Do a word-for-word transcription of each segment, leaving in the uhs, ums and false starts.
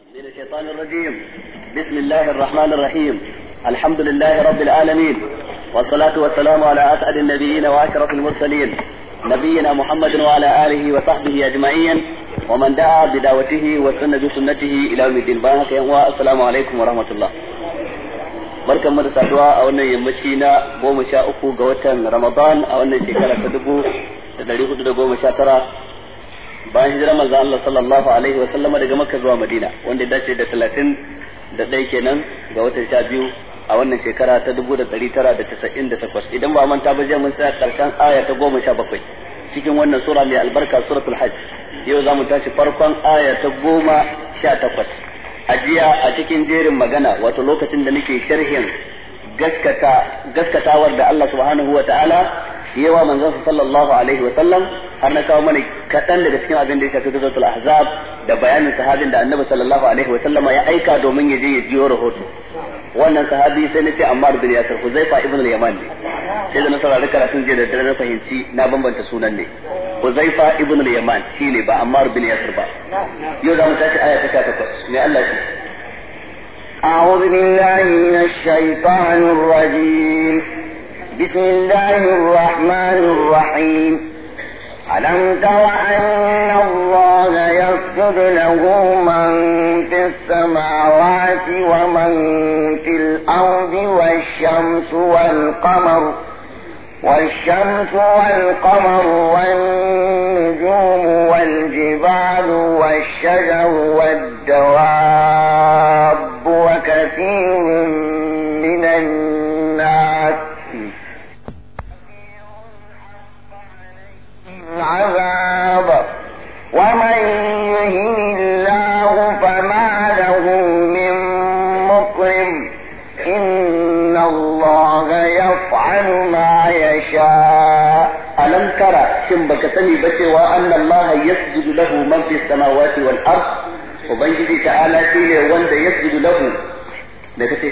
من الشيطان الرجيم. بسم الله الرحمن الرحيم. الحمد لله رب العالمين، والصلاة والسلام على أسعد النبيين وأشرف المرسلين نبينا محمد وعلى آله وصحبه أجمعين ومن دعا بدعوته وسن بسنته إلى يوم الدين. والسلام عليكم ورحمة الله. barkan mu da saduwa a wannan yammaci na goma sha uku ga watan Ramadan a wannan shekara ta dubu da dari hudu da goma sha tara bayan hijirar manzo Allah sallallahu alaihi wa sallama daga Makka zuwa Madina, wanda ya dace da talatin da ɗaya kenan ga watan sha biyu a wannan shekara ta dubu da dari tara da casa'in da takwas. Idan ba manta ba, jiya mun tsaya karshen aya ta goma sha bakwai cikin wannan sura mai albarka, suratul Hajj. Yau za mu tashi farkon aya ta goma sha takwas. A jiya a cikin jerin magana, wato lokacin da nake sharhin gaskata gaskatawar da Allah subhanahu wa ta'ala yawa manzon sallallahu alaihi wa sallam, har na kawo mana kaɗan daga cikin abin da ya shafi gazatul ahzab da bayanin sahabin da annabi sallallahu alaihi wa sallama ya aika domin ya je ya jiyo rahoto. Wannan sahabi sai nace Ammar bin Yasir, Huzaifa ibn al-Yaman ne. Sai da na saurari karatun jiya da dare na fahimci na bambanta sunan ne. Huzaifa ibn al-Yaman shine ba Ammar bin Yasir ba. Yau za mu tashi aya ta takwas. Me Allah ce? أعوذ بالله من الشيطان الرجيم. بسم الله الرحمن الرحيم. ألم تر أن الله يسجد له من في السماوات ومن في الأرض والشمس والقمر والشمس والقمر والنجوم والجبال والشجر والدواب وكثير من الناس العذاب ومن يهن الله فما له من مكرم إن الله يفعل ما يشاء. ألم ترى شن بك سني بتوا أن الله يسجد له من في السماوات والأرض، وبنجي تعالى شيء وند يسجد له نكتة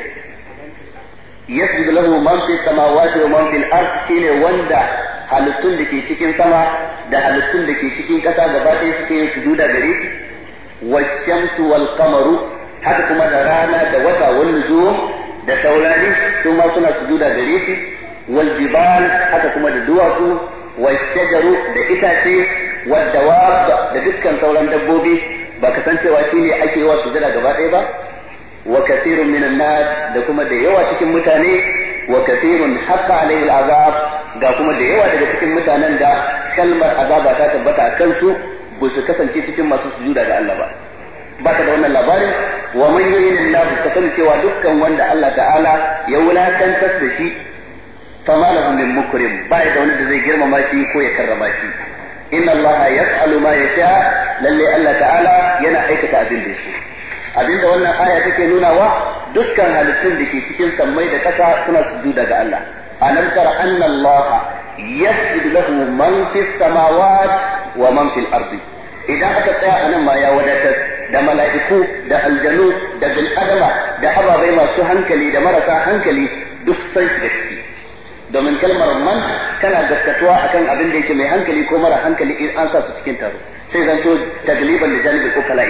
يسجد له من في السماوات ومن في الأرض شيء وند halittun da ke cikin sama da halittun da ke cikin ƙasa gaba ɗaya suke yin sujuda gare shi. Washamsu wal qamaru, haka kuma da rana da wata wal nujum da taurari su ma suna sujuda gare shi. Wal jibal, haka kuma da duwatsu. Wal shajaru, da itace. Wal dawab, da dukkan sauran dabbobi. Ba ka san cewa shine ake yi wa sujuda gaba ɗaya ba. Wa kathirun minan nas, da kuma da yawa cikin mutane. Wa kathirun haqqa alaihi al-azab, ga kuma da yawa daga cikin mutanen da kalmar azaba ta tabbata a kansu ba su kasance cikin masu sujuda ga Allah ba. Baka da wannan labarin? Wa man yu'minu billahi, ka sani cewa dukkan wanda Allah ta'ala ya wulakantar da shi fama lahu min mukrim, ba da wanda zai girmama shi ko ya karrama shi. Inna Allah yaf'alu ma yasha, lalle Allah ta'ala yana aikata abin da yake. Abinda wannan aya take nuna wa dukkan halittun da ke cikin sammai da ƙasa suna sujuda ga Allah. ألم تر أن الله يسجد له من في السماوات ومن في الأرض. إذا أتت أنا ما يا ودتت da mala'iku da aljanu da bil adama da ababai masu hankali da marasa hankali duk sai su gaske. Domin kalmar man tana gaskatuwa akan abin da yake mai hankali ko mara hankali in an sa su cikin taro, sai zan to tagliban da janibi ko kala'i.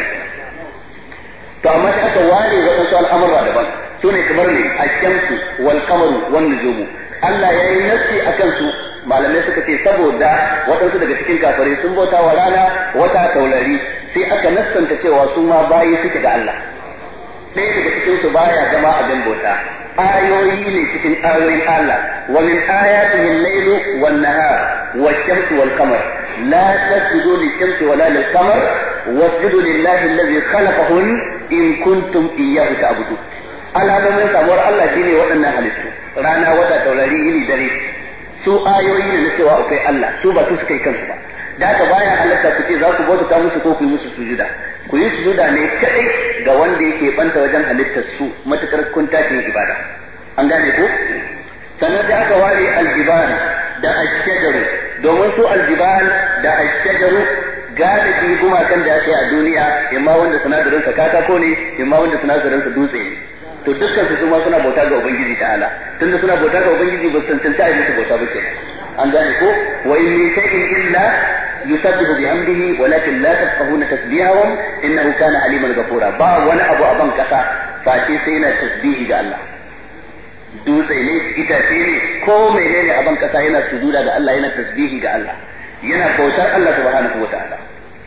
To amma sai aka ware waɗansu al'amura daban, su ne kamar ne ashamsu wal qamaru wan nujumu. Allah ya yi nassi a kansu, malamai suka ce saboda waɗansu daga cikin kafirai sun bauta wa rana wata taurari, sai aka nassanta cewa su ma bayi suke ga Allah. Ɗaya daga cikin su baya zama abin bauta. Ayoyi ne cikin ayoyin Allah. Wa min ayatihi al-laylu wan-nahar wash-shamsu wal-qamar la tasjudu lish-shamsi wala lil-qamar wasjudu lillahi alladhi khalaqahun in kuntum iyyahu ta'budun. Alamomin samuwar Allah shine waɗannan halittu, rana, wata, taurari, yini, dare. Su ayoyi ne na cewa akwai Allah, su ba su suka yi kansu ba. Da haka baya halatta ku ce za ku bauta musu ko ku yi musu sujuda. Ku yi sujuda ne kadai ga wanda yake banta wajen halittar su, matukar kun tashi ibada. An gane ko? Sannan da aka ware aljibal da ashjaru, domin su aljibal da ashjaru galibi gumakan da ake a duniya, imma wanda sinadarin sa katako ne, imma wanda sinadarin sa dutse ne. To dukkan su ma suna bauta ga Ubangiji ta'ala, tunda suna bauta ga Ubangiji ba su tantance a yi musu bauta ba kenan. An gane ko? Wa in min shay'in illa yusabbihu bihamdihi walakin la tafqahuna tasbihahum innahu kana aliman ghafura ba wani abu a ban kasa face sai yana tasbihi ga Allah dutse ne itace ne ko menene a ban kasa yana sujuda ga Allah yana tasbihi ga Allah yana bautar Allah subhanahu wataala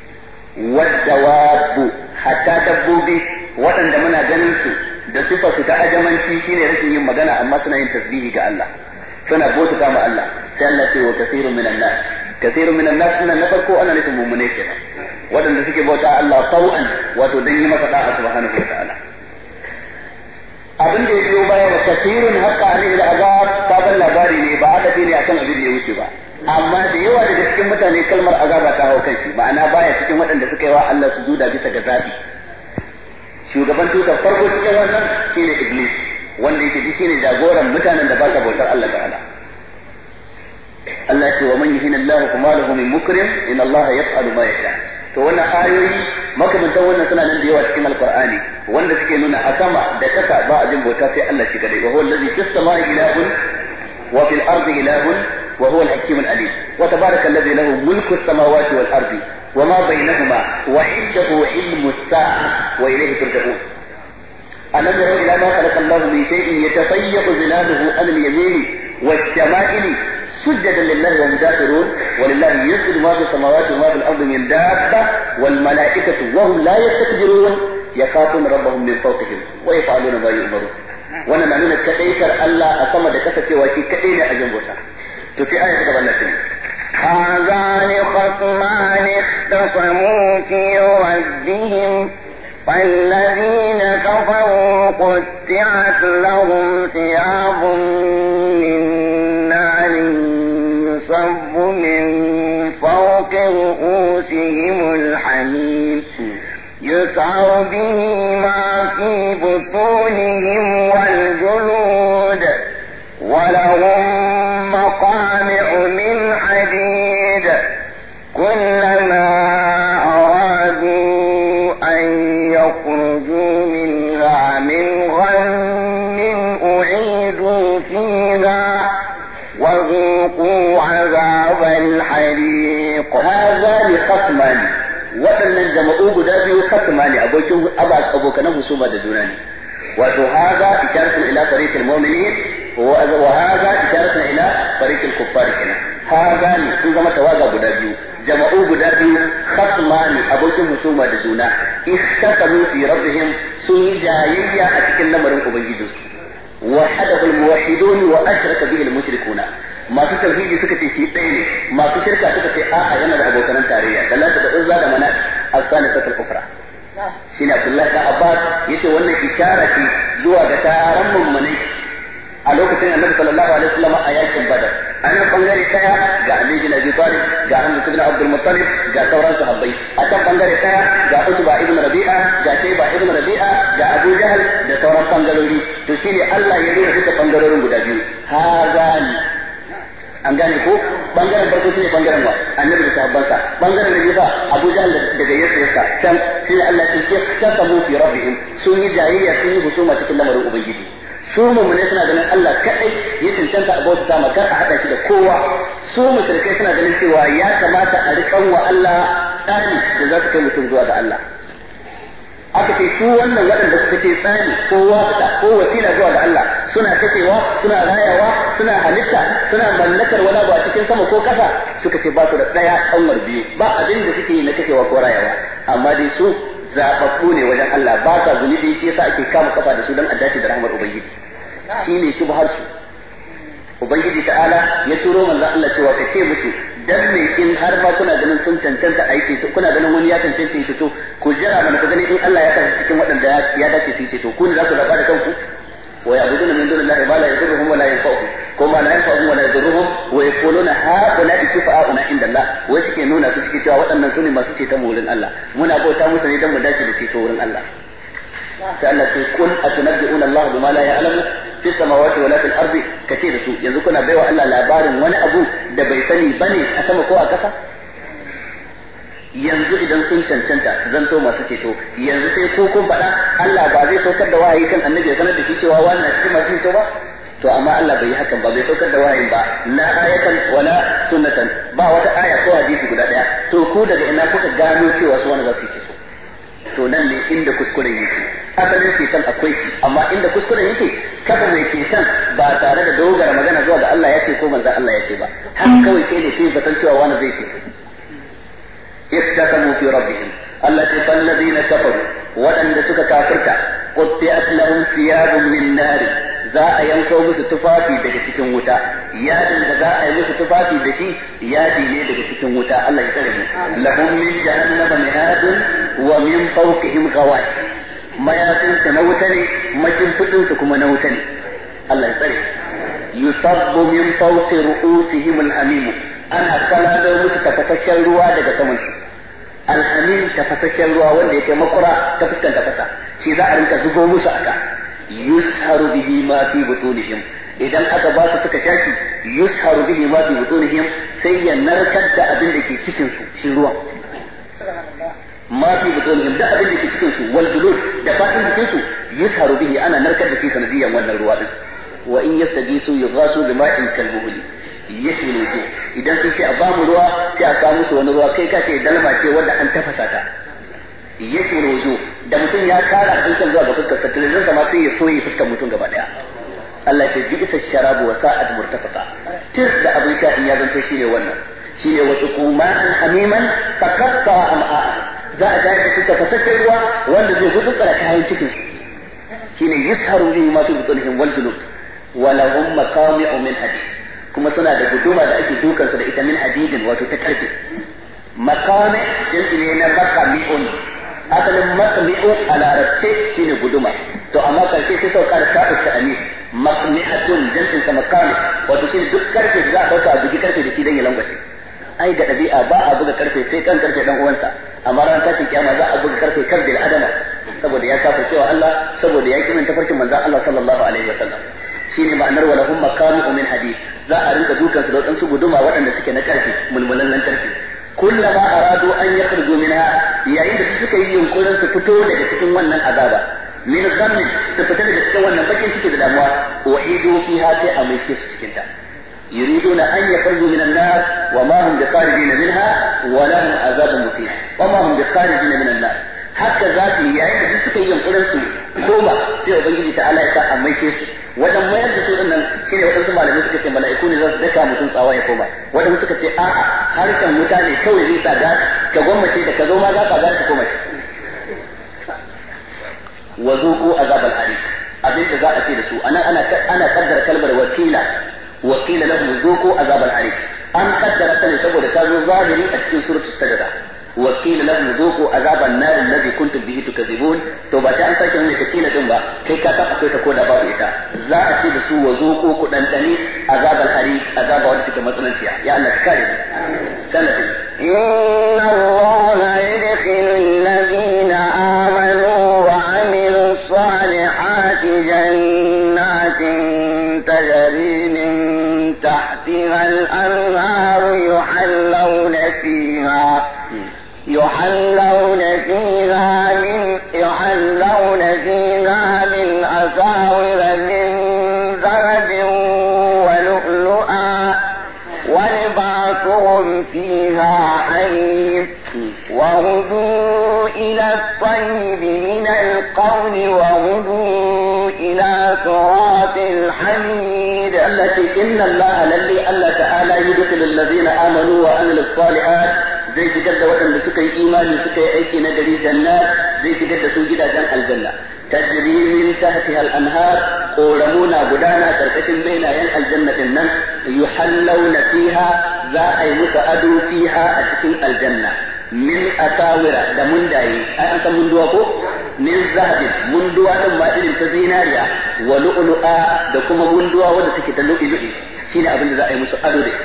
waddawabu hatta dabbobi waɗanda muna ganin su da sifar su ta ajamanci shine rashin yin magana amma suna yin tasbihi ga Allah suna bauta ma Allah sai Allah ce wa kathirun minan nas kathirun minan nas sunan na farko ana nufin mu'mine kenan waɗanda suke bauta Allah tau'an wato dan yi masa da'a subhanahu wataala abin da ya biyo baya wa kathirun haqqa alaihi al'azab sabon labari ne ba aka ne akan abin da ya wuce ba amma da yawa daga cikin mutane kalmar azaba ta hau kan shi ma'ana baya cikin waɗanda suka yi wa Allah sujuda bisa ga zabi shugaban tutar farko cikin wannan shine iblis wanda yake ji shine jagoran mutanen da ba sa bautar Allah ta'ala Allah ce wa man yuhina Allah kuma lahu min mukrim inna Allah yaf'alu ma yasha to wannan ayoyi makamantan wannan suna nan da yawa cikin alqur'ani wanda suke nuna a sama da kasa ba a jin bauta sai Allah shi kadai wa huwa allazi fis samai ilahun wa fil ardi ilahun wa huwa al-hakim al-alim wa tabaraka allazi lahu mulku as-samawati wal ardi وما بينهما وعنده علم الساعة وإليه ترجعون ألم يروا إلى ما خلق الله من شيء يتطيب ظلاله عن اليمين والشمائل سجدا لله وهم داخرون ولله يسجد ما في السماوات وما في الأرض من دابة والملائكة وهم لا يستكبرون يخافون ربهم من فوقهم ويفعلون ما يؤمرون وانا نعنون كتيكر ألا أصمد كتك وشي كتين أجنبوسا تفي آية كتب الله هذان خصمان اختصموا في ربهم فالذين كفروا قطعت لهم ثياب من نار يصب من فوق رؤوسهم الحميم يسعر به ما في بطونهم والجلود ولهم مقامع من حديد كلما أرادوا أن يخرجوا منها من غم أعيدوا فيها وذوقوا عذاب الحريق هذان خصمان waɗannan jama'u guda biyu kasma ne abokin abokanan husuma da juna ne wato haza isharatun ila tariqil mu'minin wa haza isharatun ila tariqil kuffar kenan haza ne sun zama tawaga guda biyu jama'u guda biyu kasma ne abokin husuma da juna istasalu fi rabbihim sun jayayya a cikin lamarin ubangijinsu وحده الموحدون واشرك به المشركون masu tauhidi suka ce shi ɗaya ne masu shirka suka ce a'a yana da abokan tarayya da lata da uzza da manat as-salisatul ukhra shine Abdullah da Abbas yace wannan ishara ce zuwa ga taron mummunai a lokacin Annabi sallallahu alaihi wasallam a yakin Badar an bangare daya ga Ali bin Abi Talib ga Hamza ibn Abdul Muttalib ga sauran sahabbai a kan bangare daya ga Utba ibn Rabi'a ga Shayba ibn Rabi'a ga Abu Jahl da sauran bangarori to shine Allah ya rera duka bangarorin guda biyu hazani an gane ko bangaren farko shine bangaren wa annabi da sahabbansa bangaren da yasa Abu Jahl daga yasa can shine Allah ya ce kasamu fi rabbihim sun yi jayayya sun yi husuma cikin lamarin ubangiji su mu'mini suna ganin Allah kadai ya tantance abota ta makar a hada shi da kowa su mushrikai suna ganin cewa ya kamata a rikan wa Allah tsari da za su kai mutum zuwa ga Allah aka ce su wannan waɗanda suka ce tsani ko wafita ko wasila zuwa ga Allah suna kacewa suna rayawa suna halitta suna mallakar wani abu a cikin sama ko ƙasa suka ce ba su da ɗaya ƙanwar biyu ba abin da suke yi na kacewa ko rayawa amma dai su zaɓaɓɓu ne wajen Allah ba sa zunubi shi yasa ake kama kafa da su don addace da rahmar ubangiji shi ne shubhar su ubangiji ta'ala ya turo manzo Allah cewa ka ce musu dan me in har ba kuna ganin sun cancanta aiki to kuna ganin wani ya cancanta yi to ku jira mana ku gani in Allah ya tafi cikin waɗanda ya dace su ce to ku ne za ku zaba da kanku wa ya'buduna min dunillahi ma la yadurruhum wa la yanfa'uhum kuma la yanfa'uhum wa la yadurruhum wa yaquluna ha'ula shufa'auna inda Allah wai suke nuna su suke cewa waɗannan su ne masu ceton wurin Allah muna bauta musu ne dan mu dace da ceto wurin Allah sai Allah ce kun atunabbi'una Allah bima la ya'lamu fi samawati wala fil ardi kace da su yanzu kuna baiwa Allah labarin wani abu da bai sani bane a sama ko a ƙasa yanzu idan sun cancanta su zanto masu ceto yanzu sai ko kun faɗa Allah ba zai saukar da wahayi kan annabi ya sanar da shi cewa wannan cikin masu ceto ba to amma Allah bai yi hakan ba, bai saukar da wahayin ba, la ayatan wala sunnatan, ba wata aya ko hadisi guda daya. To ku daga ina kuka gano cewa su wani za su yi ceto? To nan ne inda kuskuren yake. Asalin ceton akwai shi, amma inda kuskuren yake kafa mai ceton ba tare da dogara magana zuwa ga Allah ya ce ko manzon Allah ya ce ba, har kawai kai ne sai zaton cewa wani zai ceto. iftakamu fi rabbihim, Allah ce fallazina kafaru, waɗanda suka kafirta, qutti'at lahum thiyabun min nar, za a yanko musu tufafi daga cikin wuta. Yadin da za a yi musu tufafi da shi yadi ne daga cikin wuta. Allah ya tsare mu. Lahum min jahannama mihadun wa min fawqihim ghawash, mayafin su na wuta ne, makin fudin su kuma na wuta ne. Allah ya tsare. Yusabbu min fawqi ru'usihim al-hamim, ana kalalo musu tafasasshen ruwa daga saman su. Al-hamim tafasasshen ruwa wanda yake makura ta fuskan tafasa, shi za a rinka zubo musu aka. Yusharu bihi ma fi butunihim, idan aka ba su suka shaki yusharu bihi ma fi butunihim, sai ya narkar da abin da ke cikin su shi ruwan. Ma fi butunihim, da abin da ke cikin su wal julud, da fatin cikin su yusharu bihi, ana narkar da shi sanadiyan wannan ruwa din. Wa in yastagisu yughasu bima'in kalmuhli yashmi wujuh, idan sun ce a ba mu ruwa sai a kawo musu wani ruwa kai ka ce dalma ce wanda an tafasa ta. Yake rojo da mutum ya kara dukkan zuwa ga fuskar sa, tunanin sa ma sai ya soye fuskar mutum gaba daya. Allah ya ce bi isa sharabu wa sa'at murtafaqa, tis da abin sha in ya zanto shine wannan, shine wasu kuman hamiman faqatta am'a, za a ga su tafasasshen ruwa wanda zai gudu tsara kayan cikin su, shine yusharu bihi ma fi butunihim wal julud wa lahum maqami'u min hadid, kuma suna da guduma da ake dukan su da ita min hadidin, wato ta karfe. Maqami jinsi ne na maqami'un, asalin maqmi'u a larabce shine guduma, to amma karshe sai sauka da ta'u ta'ani, maqmi'atun jinsin sa maqami, wato shine duk karfe da za a dauka a bugi karfe da shi dan ya langwashe. Ai ga dabi'a ba a buga karfe sai kan karfe dan uwansa, amma ran tashin kiyama za a buga karfe kan bil adama, saboda ya kafa cewa Allah, saboda ya kimin tafarkin manzon Allah sallallahu alaihi wasallam. Shine ma'anar wa lahum maqami'u min hadid, za a rinka dukan su da wadansu guduma waɗanda suke na karfe, mulmulan nan karfe. Kullama aradu an yakhruju minha, yayin da suka yi yunkurin su fito daga cikin wannan azaba, min ghammin, su fita daga cikin wannan bakin ciki da damuwa, wa idu fiha sai a mai su cikin ta. yuriduna an yakhruju min an-nar wa ma hum bikharijin minha wa lahum azabun muqim, wa ma hum bikharijin min an-nar. Haka za su yi yayin da suka yi yunkurin su koma, sai ubangiji ta Allah ya sa a mai su. Wadan mayar da su din nan shine wadansu malamai suka ce mala'iku ne za su daka mutum tsawa ya koma, wadansu suka ce a'a harshen wuta ne kawai zai sa da ka gwammace da ka zo ma za ka za ka koma. Wa zuqu azabal hariq, abin da za a ce da su anan ana ana kaddara kalmar wakila, wakila lahum zuqu azabal hariq, an kaddara ta ne saboda ta zo zahiri a cikin suratul sajda. وقيل لهم ذوقوا عذاب النار الذي كنتم به تكذبون. to ba ta an sake nuna takila din ba, kai ka ta akwai ta ko da babu ita, za a ce da su wa zuqu ku dan dani azabal hari, azaba wanda take matsananciya. Ya Allah ka kare sanati inna allaha yadkhilu alladhina amanu wa amilu salihati jannatin tajri min tahtiha al-anhar yuhallawna fiha يحلون فيها من يحلون فيها من أساور من ذهب ولؤلؤا ولباسهم فيها حرير وهدوا إلى الطيب من القول وهدوا إلى صراط الحميد. التي إن الله للي الله تعالى يدخل الذين آمنوا وعملوا الصالحات zai fitar da waɗanda suka yi imani suka yi aiki na gari jannat, zai fitar da su gidajen aljanna. Tajri min tahtiha al-anhar, qoramuna gudana karkashin bainayen aljannatin nan, yuhallawna fiha, za a yi musu ado fiha a cikin aljanna. Min asawira, da mundaye, ai an san munduwa ko? Min zahabin, munduwa din ma irin ta zinariya, wa lu'lu'a, da kuma munduwa wanda take ta lu'i-lu'i, shine abin da za a yi musu ado da ita.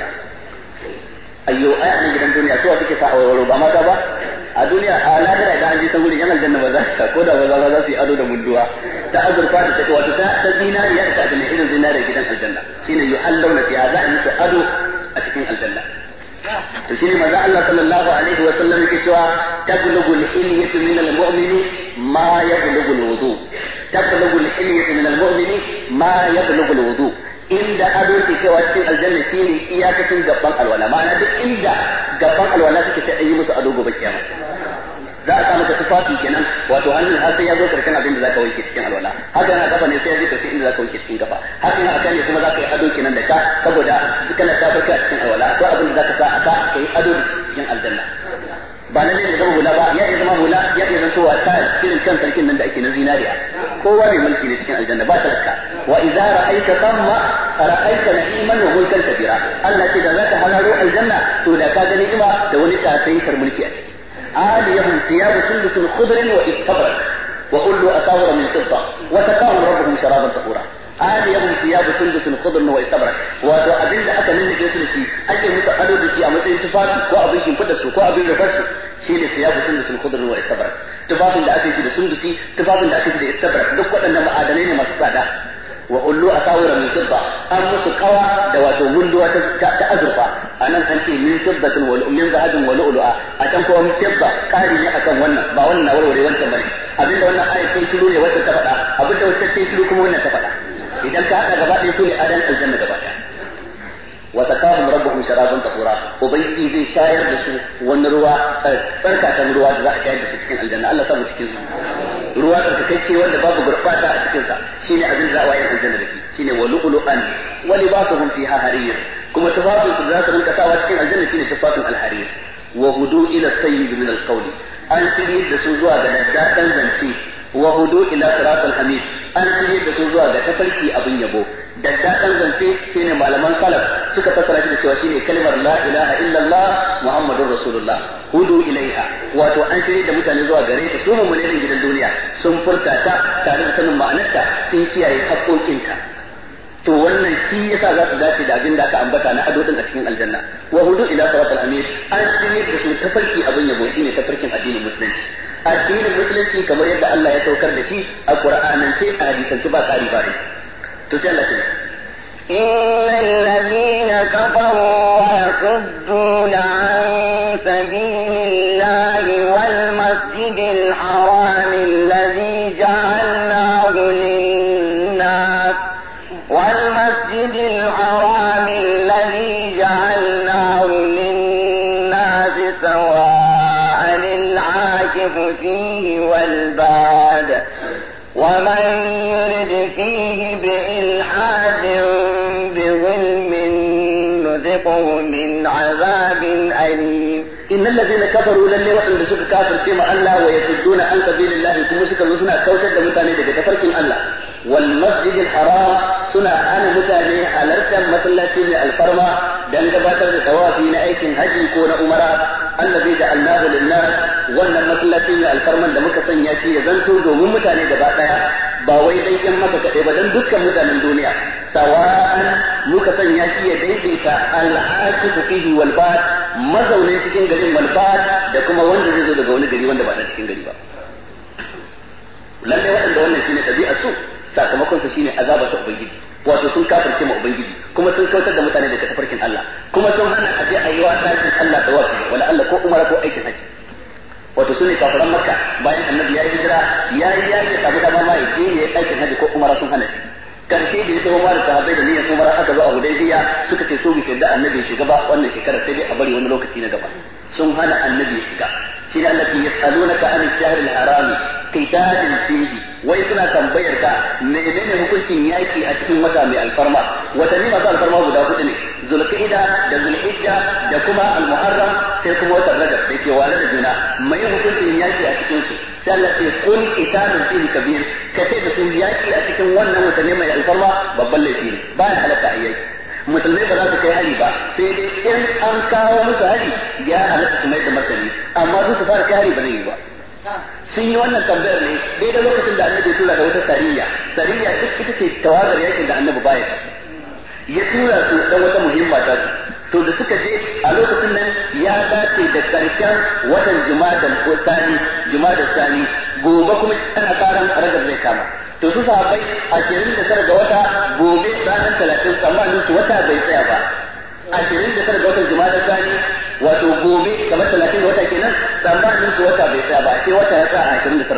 Ayyo ai a gidan duniya to suke sa awarwaro ba mata ba a duniya, a lahira idan an je san gurin yan aljanna ba za su ko da ba za su yi ado da munduwa ta azurfa da take wato ta ta zinariya da ta ne irin zinariya gidan aljanna, shine yuhallawna fiha, za a musu ado a cikin aljanna. To shine manzo Allah sallallahu alaihi wa sallam yake cewa tablughu al-hilyatu min al-mu'mini ma yablughu al-wudu, tablughu al-hilyatu min al-mu'mini ma yablughu al-wudu inda ado ke cewa cikin aljanna shine iyakacin gaban alwala ma'ana duk inda gaban alwala suke sai an yi musu ado gobe kiyama za a samu tufafi kenan wato hannun har sai ya zo karshen abin da zaka wanke cikin alwala haka yana kafa ne sai ya je karshen inda zaka wanke cikin kafa haka yana akan ne kuma zaka yi ado kenan da ka saboda kana ta farka cikin alwala ko abin da zaka sa aka kai ado cikin aljanna ba nan ne zama hula ba ya iya zama hula ya iya zantowa ta irin kan sarkin nan da ake na zinariya kowa mai mulki ne cikin aljanna ba talaka wa idza ra'aita thamma ra'aita na'iman wa mulkan kabira Allah ce da zaka halaro aljanna to da ka ga ni'ima da wani tsayin mulki a ciki aliyahum thiyabu sundus khudr wa istabrak wa kullu asawira min fidda wa taqahum rabbuhum sharaban tahura aliyahum thiyabu sundus khudr wa istabrak wato abinda aka lullube su da shi ake musu ado da shi a matsayin tufafi ko abin shimfida su ko abin rufar su shine thiyabu sundus khudr wa istabrak tufafin da aka yi da sundusi tufafin da aka yi da istabrak duk waɗannan ma'adanai ne masu tsada wa ullu asawira min fidda an musu kawa da wato gunduwa ta ta azurfa anan an ce min fiddatin wal min zahabin wal lu'lu'a a can kuma min fidda kari ne akan wannan ba wannan warware wancan bane abinda wannan ayat ta shiru ne wacce ta faɗa abinda wacce ta shiru kuma wannan ta faɗa idan ka hada gaba ɗaya su ne adan aljanna gaba ɗaya wa sakahum rabbuhum sharaban tahura ubangiji zai shayar da su wani ruwa tsarkatan ruwa da za a shayar da su cikin aljanna Allah samu cikin su ruwa tsarkakacce wanda babu gurbata a cikin sa shine abin da wayan aljanna da shi shine walu'lu'an wa libasuhum fiha harir kuma tufafin su za su rinka sawa cikin aljanna shine tufafin alharir wa hudu ila sayyid min alqawli an tiri da su zuwa ga daddadan zance wa hudu ila siratal hamid an tiri da su zuwa ga tafarki abin yabo daddadan zance shine malaman salaf suka fassara shi da cewa shine kalmar la ilaha illallah muhammadur rasulullah hudu ilaiha wato an tiri da mutane zuwa gare ta su mun ne gidan duniya sun furta ta tare da sanin ma'anarta sun kiyaye haƙoƙinta to wannan shi yasa za su dace da abin da aka ambata na ado din a cikin aljanna wa hudu ila siratal hamid an tiri da su tafarki abin yabo shine tafarkin addinin musulunci addinin musulunci kamar yadda Allah ya saukar da shi a Qur'anance a hadisance ba tsari ba to sai Allah ya إن الذين كفروا ويصدون عن سبيل الله والمسجد الحرام الذي جعلناه للناس والمسجد الحرام الذي جعلناه للناس سواء العاكف فيه والباد ومن يرد فيه بإلحاد بظلم نذقه من عذاب أليم إن الذين كفروا لن يوحوا لسوك كافر كما الله ويسدون عن سبيل الله كما سكا وسنا كوشد متاني دك تفركين الله والمسجد الحرام سنا أنا متاني حلرتا مسلاتي الفرما دان gabatar da tawafi na aikin haji ko na umara allazi ja'alnahu lin-nas wannan masallaci ne alfarman da muka sanya shi ya zanto domin mutane gaba daya ba wai dai yan maka kadai ba dan dukkan mutanen duniya sawa'an muka sanya shi ya daidaita al-aqifu fihi wal bad mazaunin cikin garin wal bad da kuma wanda zai zo daga wani gari wanda ba na cikin gari ba lalle wanda wannan shine tabi'ar su sakamakon sa shine azaba ta ubangiji wato sun kafirce ma ubangiji kuma sun kautar da mutane daga tafarkin Allah kuma sun hana a je a yi wa dakin Allah da wasu wala Allah ko umara ko aikin haji wato sune kafiran Makka bayan annabi ya yi hijira ya yi ya yi sabu dama ma ya je ya aikin haji ko umara sun hana shi karshe da yake umara sahabbai da niyyar umara aka zo a Hudaybiya suka ce so bi da annabi shiga ba wannan shekara sai dai a bari wani lokaci na gaba sun hana annabi shiga shi ne Allah ya yasalunaka an shahr al-haram qitalin fihi wai suna tambayar ka menene hukuncin yaki a cikin wata mai alfarma watanni masu alfarma guda hudu ne zulqa'ida da zulhijja da kuma al-muharram sai kuma watan rajab da ke wale da juna mai hukuncin yaki a cikin su sai Allah ya kun qitalin fihi kabir kace da sun yaki a cikin wannan watanni mai alfarma babban laifi ne ba ya halaka a yaki musulmai ba za su kai hari ba sai dai in an kawo musu hari ya halatta su mai da martani amma su su fara kai hari ba zai yi ba sun yi wannan tambayar ne daidai lokacin da annabi tura da wata sariya sariya duk ita ce tawagar yakin da annabi baya ya tura su dan wata muhimma ta su to da suka je a lokacin nan ya dace da karshen watan jumadan ko sani jumadan sani gobe kuma ana karan ragar zai kama to su sahabbai ashirin da tara ga wata gobe ranar talatin tsammanin su wata bai tsaya ba ashirin da tara ga watan jumadan sani wato gobe kamar talatin da wata kenan tsammanin su wata bai tsaya ba sai wata ya tsaya a ashirin da tara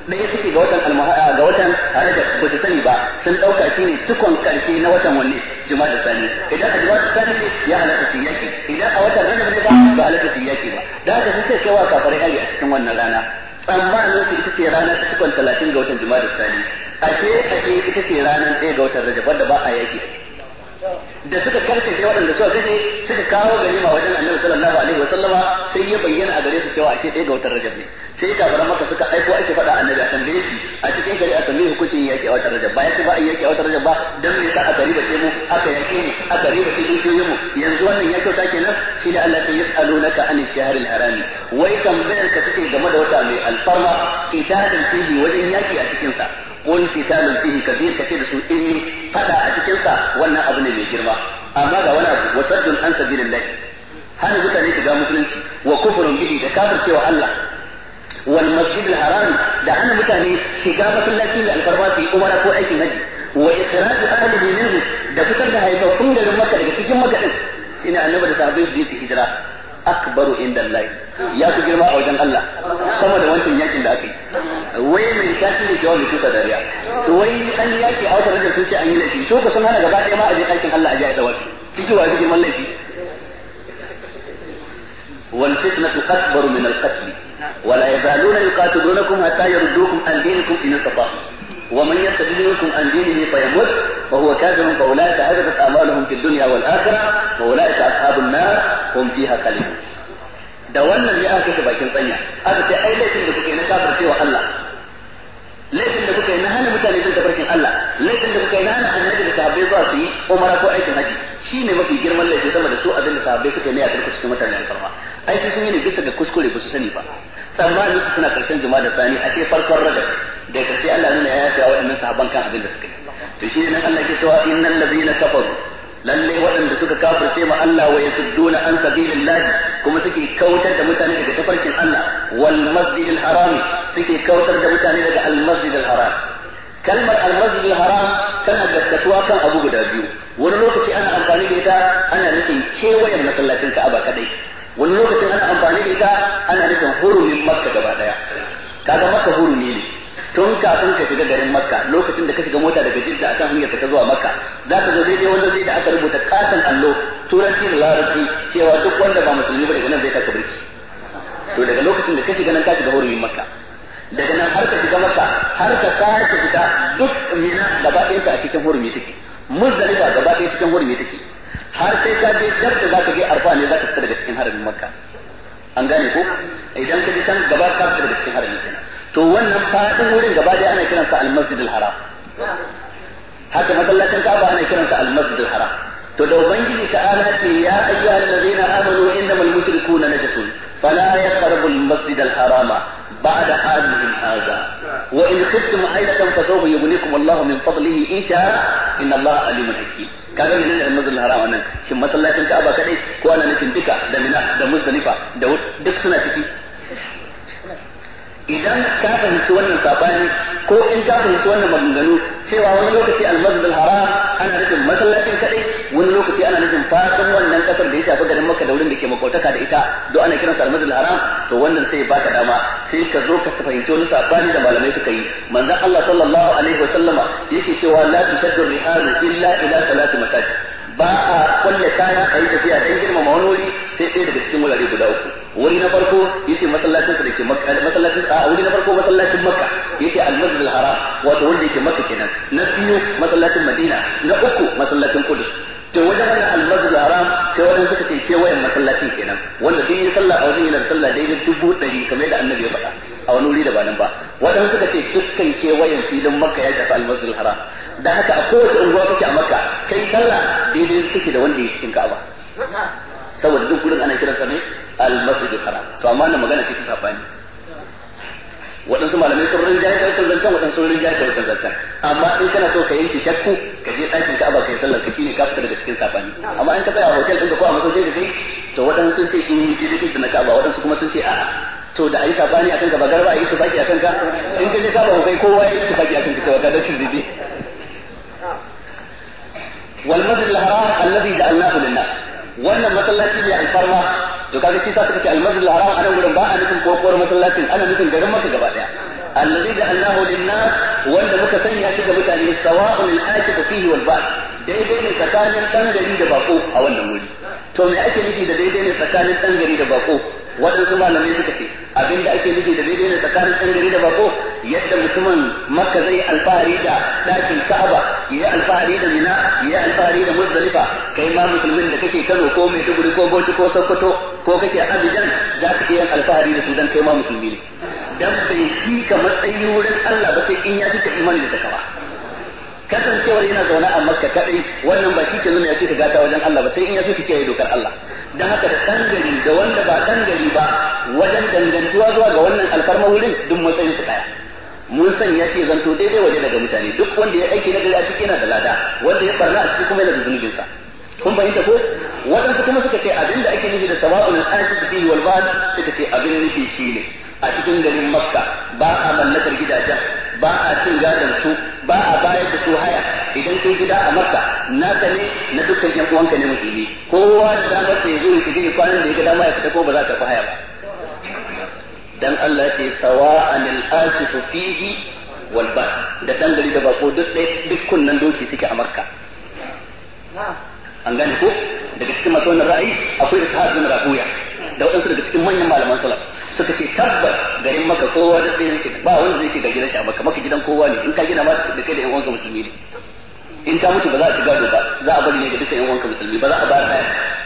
ɗaya suke ga watan almuha ga watan rajab ba su sani ba sun ɗauka shi ne cikon karshe na watan wanne juma'a da sani idan a juma'a da sani ne ya halatta su yaki idan a watan rajab ne ba ba halatta su yaki ba da haka sun sai cewa kafirai hari a cikin wannan rana tsammanin su ita ce rana ta cikon talatin ga watan juma'a da sani ashe ashe ita ce ranar ɗaya ga watan rajab wanda ba a yaki da suka karkace waɗanda suka kashe suka kawo ganima wajen annabi sallallahu alaihi wa sallama sai ya bayyana a gare su cewa ashe ɗaya ga watan rajab ne sai kafiran maka suka aiko ake faɗa annabi a tambaye shi a cikin shari'a tambaye hukuncin yaki a watan rajab ba yake ba a yaki a watan rajab ba dan me yasa aka riba mu aka yake mu aka riba dukiyoyin mu yanzu wannan ya kyauta kenan shi ne Allah ya yasalunaka an shahril harami wai tambayar ka take game da wata mai alfarma kitabin fihi wajen yaki a cikin sa kun kitabun fihi kabir kace da su eh fada a cikin sa wannan abu ne mai girma amma ga wani abu wasaddun an sabilillah hana mutane shiga musulunci wa kufrun bihi da kafircewa Allah wal masjidil haram da hana mutane shiga masallaci da alfarma su yi umara ko aikin haji wa ikhraj ahlihi minhu da fitar da haifafun garin Makka daga cikin Makka din ina annabi da sahabbai su yi hijira akbaru inda Allah ya fi girma a wajen Allah sama da wancan yakin da aka yi wai mai tashi ne jawabi tusa dariya to wai an yaki a wata rajin sun ce an yi laifi so ka sun hana gaba ɗaya ma a je aikin Allah a je a dawo ciki wa fi girman laifi wal fitnatu akbaru min al qatl wa la yazaluna yuqatilunakum hatta yaruddukum an dinikum in istata'u ومن يرتد منكم عن دينه فيمت وهو كافر فاولئك حبطت اعمالهم في الدنيا والاخره واولئك اصحاب النار هم فيها خالدون da wannan ne aka kashe bakin tsanya aka ce ai laifin da kuke na kafircewa Allah laifin da kuke na hana mutane bin tafarkin Allah laifin da kuke na hana annabi da sahabbai zuwa su yi umara ko aikin haji shine mafi girman laifi sama da su abin da sahabbai suka ne a karku cikin mutanen alfarma aiki sun yi ne bisa ga kuskure ba su sani ba tsammanin su suna karshen juma'a da tsani a ce farkon rajab da karshe Allah nuna ya yafi a waɗannan sahabban kan abin da suka yi to shi ne nan Allah ke cewa innal ladina kafaru lalle waɗanda suka kafirce ma Allah wa yasudduna an sabilillah kuma suke kautar da mutane daga tafarkin Allah wal masjidil haram suke kautar da mutane daga al masjidil haram kalmar al masjidil haram tana gaskatuwa kan abu guda biyu wani lokaci ana amfani da ita ana nufin kewayen masallacin Ka'aba kadai wani lokacin ana amfani da ita ana nufin hurumin Makka gaba daya kaga Makka hurumi ne tun kafin ka shiga garin Makka lokacin da ka shiga mota daga Jidda akan hanyar ka zuwa Makka za ka zo daidai wanda zai da aka rubuta katon allo turanci da larabci cewa duk wanda ba musulmi ba daga nan zai taka birki to daga lokacin da ka shiga nan ka shiga hurumin Makka daga nan har ka shiga Makka har ka sake fita duk mina gaba ɗayan ka a cikin hurumi take Muzdalifa gaba ɗaya cikin hurumi take har sai ka je dab da za ka je Arfa ne za ka fita daga cikin haramin Makka an gane ko idan ka ji san gaba ka fita daga cikin haramin kenan to wannan fadin wurin gaba ɗaya ana kiransa al-Masjid al-Haram haka masallacin Ka'aba ana kiransa al-Masjid al-Haram to da ubangiji ta'ala ce ya ayyuhal ladina amanu innamal mushrikuna najasun fala yaqrabu al-Masjid al-Harama ba'da hadihim hadha wa in khiftum ailatan fasawfa yughnikum Allahu min fadlihi in sha'a inna Allaha alimun hakim kaga ne al-Masjid al-Haram nan shin masallacin Ka'aba kadai ko ana nufin duka da Mina da Muzdalifa da duk suna ciki idan ka fahimci wannan sabani ko in ka fahimci wannan maganganu cewa wani lokaci al-Masjid al-Haram ana nufin masallacin kadai wani lokaci ana nufin fadin wannan kasar da ya shafi garin Makka da wurin da ke makotaka da ita don ana kiransa al-Masjid al-Haram to wannan sai baka dama sai ka zo ka fahimci wani sabani da malamai suka yi manzon Allah sallallahu alaihi wa sallama yake cewa la tushaddu rihalu illa ila salati masajid ba a kulle kaya a yi tafiya don girmama wani wuri sai sai daga cikin wurare guda uku wuri na farko yace masallacin da ke Makka masallacin a wuri na farko masallacin Makka yace al-Masjid al-Haram wato wanda yake Makka kenan na biyu masallacin Madina na uku masallacin Qudus to wajen wannan al-Masjid al-Haram sai wannan suka ce kewayen masallacin kenan wanda duk yi sallah a wajen yana sallah daidai dubu ɗari kamar yadda Annabi ya faɗa a wani wuri da ba nan ba wadanda suka ce dukkan kewayen filin Makka ya tafi al-Masjid al-Haram da haka a kowace unguwa kake a Makka kai sallah daidai suke da wanda ya cikin Ka'aba saboda duk gurin ana kiransa ne al-Masjid al-Haram to amma nan magana ce ta sabani waɗansu malamai sun rinja da kan zancan waɗansu sun rinja da kan zancan amma in kana so ka yanke shakku ka je ɗakin Ka'aba kai sallar ka shine ka fita daga cikin sabani amma in ka tsaya a hotel ɗinka ko a masaukin ka kai to waɗansu sun ce in ji dake da na Ka'aba waɗansu kuma sun ce a'a to da ayi sabani akan ka ba garba ayi tafaki akan ka in ka je Ka'aba kai kowa yayi tafaki akan ka cewa ka dace dai wal masjid al-haram alladhi ja'alnahu lin-nas wannan masallaci ne alfarma to kaga shi sa suka ce al-masjid al-haram anan gurin ba a nufin kokowar masallacin ana nufin garin Makka gaba daya allazi ja'alnahu lin-nas wanda muka sanya shi ga mutane sawa'un al-akifu fihi wal ba'd daidai ne tsakanin dan gari da bako a wannan wuri to me ake nufi da daidai ne tsakanin dan gari da bako waɗansu malamai suka ce abinda ake nufi da daidai ne tsakanin dan gari da bako yadda mutumin makka zai alfahari da dakin ka'aba ya alfahari da mina ya alfahari da muzdalifa kai ma musulmin da kake Kano ko Maiduguri ko Bauchi ko Sokoto ko kake Abidjan za ka iya alfahari da su dan kai ma musulmi ne dan bai fi ka matsayi wurin Allah ba sai in ya fi ka imani da takawa kasancewar yana zaune a makka kadai wannan ba shi ke nuna ya fi ka gata wajen Allah ba sai in ya fi ka kiyaye dokar Allah dan haka da dan gari da wanda ba dan gari ba wajen dangantuwa zuwa ga wannan alfarma wurin duk matsayin su daya mun san ya ce zanto daidai waje daga mutane duk wanda ya aiki na gari a cikin yana da lada wanda ya barna a cikin kuma yana da zunubin sa kun bayyana ko wadansu kuma suka ce abinda ake nufi da sawa'un al-asif fihi wal ba'd suka ce abin nufi shine a cikin garin makka ba a mallakar gidajen ba a cin gadon su ba a bayar da su haya idan kai gida a makka naka ne na dukkan yan uwanka ne musulmi kowa da damar sa ya zo ya shiga kwanan da ya ga dama ya fita ko ba za ka fi haya ba dan Allah ya ce sawa'an al-asif fihi wal ba'd da dan gari da bako duk ɗaya duk kunnan doki suke a makka an gane ko daga cikin masu wannan ra'ayi akwai ishaq bin rahuya da waɗansu daga cikin manyan malaman salaf suka ce tabbas garin maka kowa da tsaye yake ba wanda zai ce ga gidan shi amma maka gidan kowa ne in ka gina ma da kai da yan uwanka musulmi ne in ka mutu ba za a ci gado ba za a bari ne ga dukkan yan uwanka musulmi ba za a ba haya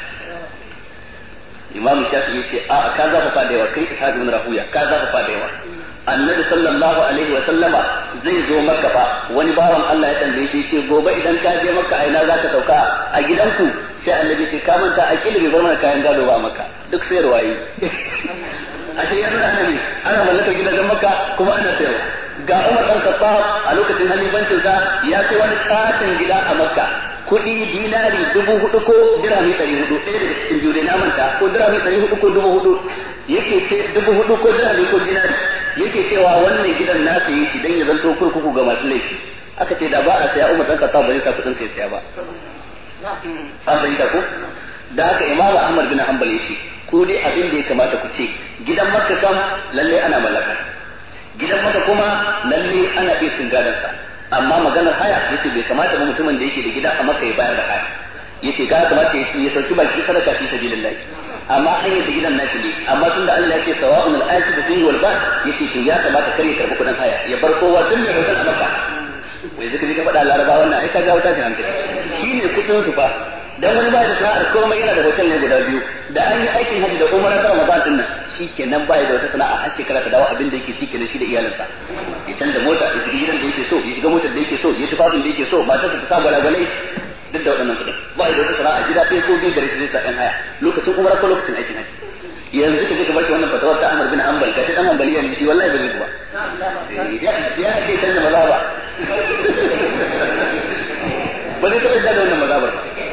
imam shafi'i yace a ka zafafa da yawa kai ishaq bin rahuya ka zafafa da yawa annabi sallallahu alaihi wa sallama zai zo makka fa wani bawan Allah ya tambaye shi ce gobe idan ka je makka a ina zaka sauka a gidanku sai annabi ce ka manta a kilbi bar mana kayan gado ba makka duk sai ruwayi a ce yanzu ana ne ana mallakar gidajen makka kuma ana sayarwa ga Umar dan Khattab a lokacin halifancin sa ya kai wani katin gida a makka kuɗi dinari dubu hudu ko dirhami ɗari hudu ɗaya daga cikin biyu dai na manta ko dirhami ɗari hudu ko dubu hudu yake ce dubu hudu ko dirhami ko dinari yake cewa wannan gidan na sayi shi dan ya zanto kurkuku ga masu laifi aka ce da ba a saya Umar dan Khattab ba zai sa kuɗin sai saya ba an bayyana ko da haka Imam Ahmad bin Hanbal yace ko dai abin da ya kamata ku ce gidan Makka kam lalle ana mallaka gidan Makka kuma lalle ana iya cin gadon sa amma maganar haya yace bai kamata ba mutumin da yake da gida a Makka ya bayar da haya yace ga kamata ya sauki baki sadaka fi sabilillah amma an yi gidan nashi ne amma tunda Allah yake sawa'un al-asib fihi wal ba'd yace to ya kamata kare karbi kudin haya ya bar kowa tun da hoton a Makka wai zaka ji ka faɗa Laraba wannan ai ka ga wata shi hankali shine kudin su fa dan wani ba da sana'ar komai yana da hotel ne guda biyu da an yi aikin haji da umara ta Ramadan din nan shikenan bai da wata sana'a har shekara ta dawo abin da yake cike da shi da iyalansa ya canza mota ya shiga gidan da yake so ya shiga motar da yake so ya tufafin da yake so matarsa ta sa balagalai duk da waɗannan kuɗin ba da wata sana'a gida ɗaya ko biyu gare shi zai sa ɗan haya lokacin umara ko lokacin aikin haji yanzu ka je ka bashi wannan fatawar ta Ahmad bin Hanbal ka ce dan Hanbaliya ne shi wallahi bai ba ya ya ce canza maza ba ba zai taɓa da wannan maza ba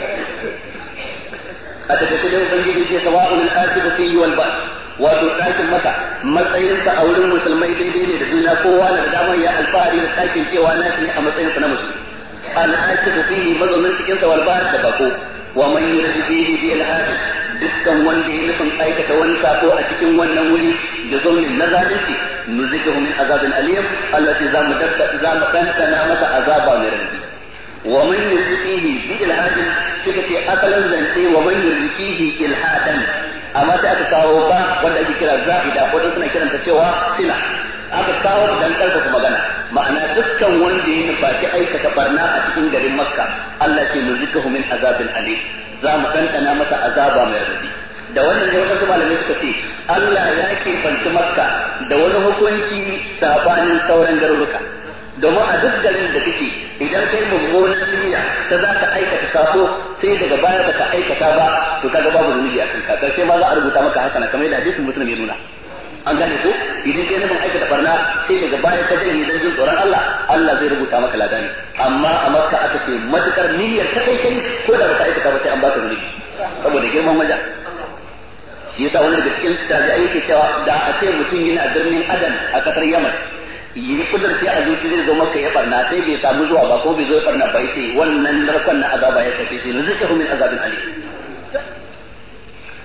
a take da ubangiji ce sawa'un al-asib fihi wal ba'd wato ɗakin maka matsayinsa a wurin musulmai daidai ne da juna kowa na da damar ya alfahari da ɗakin cewa nashi ne a matsayinsa na musulmi al-asib fihi mazaunin cikin sa wal ba'd da bako wa man yuridu fihi bi al-hadi dukkan wanda ya nufin aikata wani sako a cikin wannan wuri da zaunin na zalunci nuzikahu min azabin aliyam allati zamu dabba zamu kanta masa azaba mai rabi wa man yuridu fihi bi al-hadi kika ce asalin zance wa man yuridu fihi ilhadan amma sai aka kawo ba wanda ake kira za'ida ko suna kiranta cewa sila aka kawo dan karfafa magana ma'ana dukkan wanda ya nufaci aikata barna a cikin garin Makka Allah ce nuzikahu min azabin alim za mu ɗanɗana masa azaba mai rabi da wannan ne wasu malamai suka ce Allah ya ke fanci Makka da wani hukunci sabanin sauran garuruka domin a duk garin da kake idan kai mummunan niyya ta za ka aikata sako sai daga baya ba ka aikata ba to kaga babu zunubi a kanka karshe ma za a rubuta maka hasana kamar yadda hadisin mutum ya nuna an gane ko idan kai nufin aikata barna sai daga baya ka janye dan jin tsoron Allah Allah zai rubuta maka lada ne amma a Makka aka ce matukar niyyar ta kai kai ko da ba ka aikata ba sai an baka zunubi saboda girman wajen shi yasa wani daga cikin tabi'ai yake cewa da a ce mutum yana birnin Adan a kasar Yaman yi kudurci a zuci zai zo maka ya barna sai bai samu zuwa ba ko bai zo ya barna ba sai wannan narkon na azaba ya tafi shi ne zai min azabin ali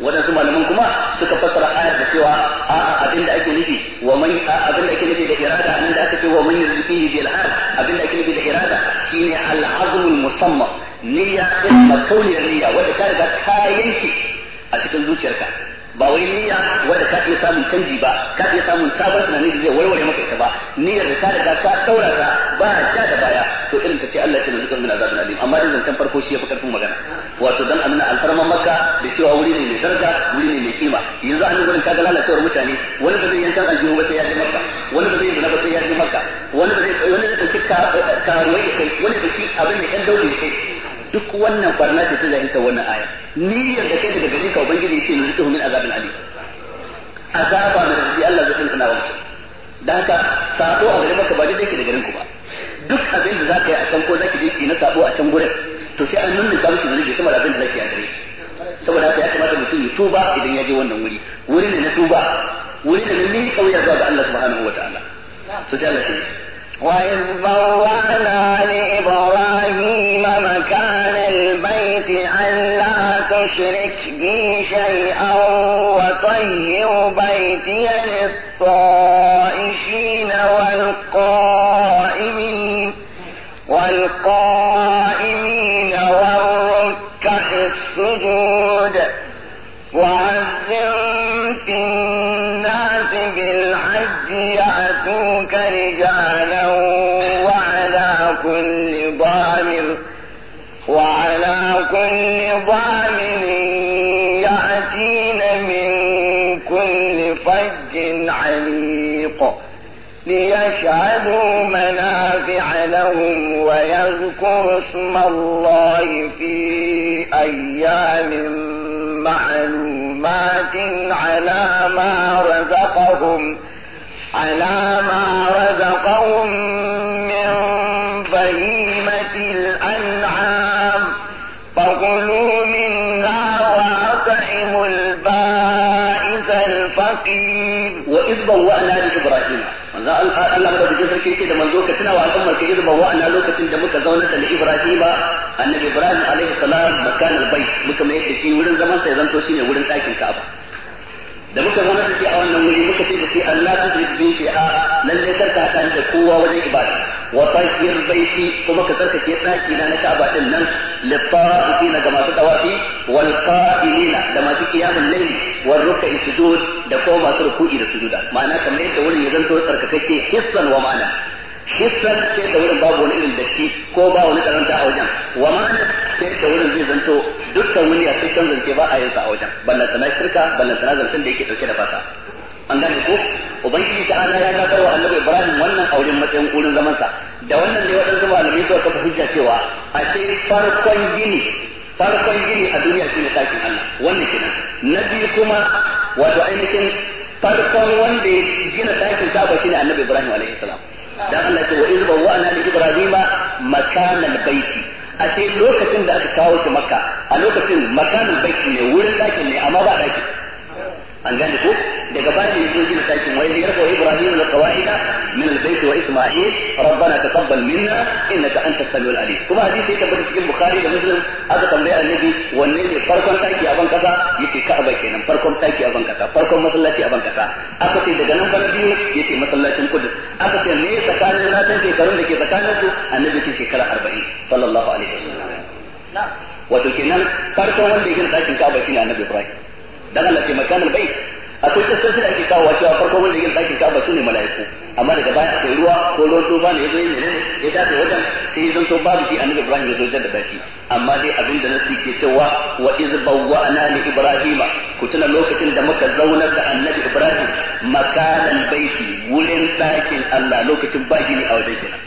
wadansu malaman kuma suka fassara ayar da cewa a abinda ake nufi wa man abinda ake nufi da irada nan da aka ce wa man yuzfihi bil hal abinda ake nufi da irada shine al-azm al-musamma niyya makauniyar niyya wanda ka riga ka yanke a cikin zuciyarka ba wai niyya wanda ka iya samun canji ba ka iya samun sabon tunani da zai warware maka ita ba niyyar da ka riga ka daura ta ba ja da baya to irin ta ce Allah ya tsare min azabin alim amma da zancen farko shi ya fi karfin magana wato dan amina alfarman makka da cewa wuri ne mai daraja wuri ne mai kima yanzu an gurin kaga lalacewar mutane wani da zai yankan aljihu ba sai ya je makka wani da zai yi ba sai ya je makka wani da zai wani da take karuwai kai wani da shi abin da yan daure kai duk wannan barna ce ta zahirta wannan aya niyyar da kai daga gare ka ubangiji yake nuzuhu min azabin alim azaba da rabbi Allah zai tantana wa mutum da haka sabo a gare maka ba dai yake da garin ku ba duk abin da zaka yi a can ko zaki je ki na sabo a can gurin to sai an nuna ka miki zunubi kuma da abin da zaki a gare saboda haka ya kamata mutum ya tuba idan ya je wannan wuri wuri ne na tuba wuri ne na ni kauya zuwa ga Allah subhanahu wataala to sai Allah ya وإذ بوأنا لإبراهيم مكان البيت ألا تشرك بي شيئا وطهر بيتي للطائفين والقائمين والقائمين والركع السجود وعذر في الناس بالحج يأتوك رجالا وعلى كل ضامر وعلى كل ضامر يأتين من كل فج عميق ليشهدوا منافع لهم ويذكروا اسم الله في أيام معلومات على ما رزقهم على ما رزقهم من بهيمة الأنعام فكلوا منها وأطعموا البائس الفقير. وإذ بوأنا لإبراهيم Allah madaukakin sarki yake da manzo ka tunawa al'ummar ka izba wa'ana lokacin da muka zauna da Ibrahim annabi Ibrahim alaihi salam makan albayt muka mai da shi wurin zaman sa zanto shine wurin ɗakin Ka'aba da muka zauna da shi a wannan wuri muka ce da shi Allah ta zai bi shi a lalle karka hada da kowa wajen ibada wa tahir baiti kuma ka tsarkake ɗaki na Ka'aba din nan lit-ta'ifina ga masu tawafi wal qa'imina da masu qiyamul layl wal ruk'i sujud da kuma masu ruku'i da sujuda ma'ana kamar yadda wurin ya zanto tsarkakakke hissan wa ma'ana hissan sai da wurin babu wani irin datti ko ba wani karanta a wajen wa ma'ana sai da wurin zai zanto dukkan wani a cikin zance ba a yin sa a wajen ballan sana shirka ballan sana zancen da yake dauke da fasa an gane ko ubangiji ta Allah ya gadar wa annabi Ibrahim wannan a wurin matsayin wurin zaman sa da wannan ne wadansu malamai suka kafa hujja cewa a sai farkon gini farkon gini a duniya shine sakin Allah wannan kenan na biyu kuma wato ainihin farkon wanda ya gina sakin Kaaba shine annabi Ibrahim alaihi salam dan Allah ce wa iz bawwa'na li ibrahima makanal baiti a sai lokacin da aka kawo shi makka a lokacin makanal baiti ne wurin dakin ne amma ba daki an gane ko daga bayan ne sun gina dakin wai yarfa ibrahim da qawaida min albayt wa isma'il rabbana taqabbal minna innaka antas samiul alim kuma hadisi yake tabbata cikin bukhari da muslim aka tambaya annabi wanne ne farkon daki a ban kasa yake ka'aba kenan farkon daki a ban kasa farkon masallaci a ban kasa aka ce daga nan bana biyu yake masallacin kudus aka ce me tsakanin ratan shekarun da ke tsakanin su annabi ce shekara arba'in sallallahu alaihi wasallam wato kenan farkon wanda ya gina dakin ka'aba shine annabi ibrahim dan Allah ce makanul bait akwai tsassauci da ake kawo cewa farko wanda yin ɗakin Ka'aba sune mala'iku amma daga baya akwai ruwa ko ruwan tufa ne yazo yin ne ya dace wajen sai zan to babu shi annabi Ibrahim ya zo da bashi amma dai abin da nasi ke cewa wa iz bawwa'na li ibrahima ku tuna lokacin da muka zaunar da annabi Ibrahim makanan baiti wurin ɗakin Allah lokacin ba gini a wajen kenan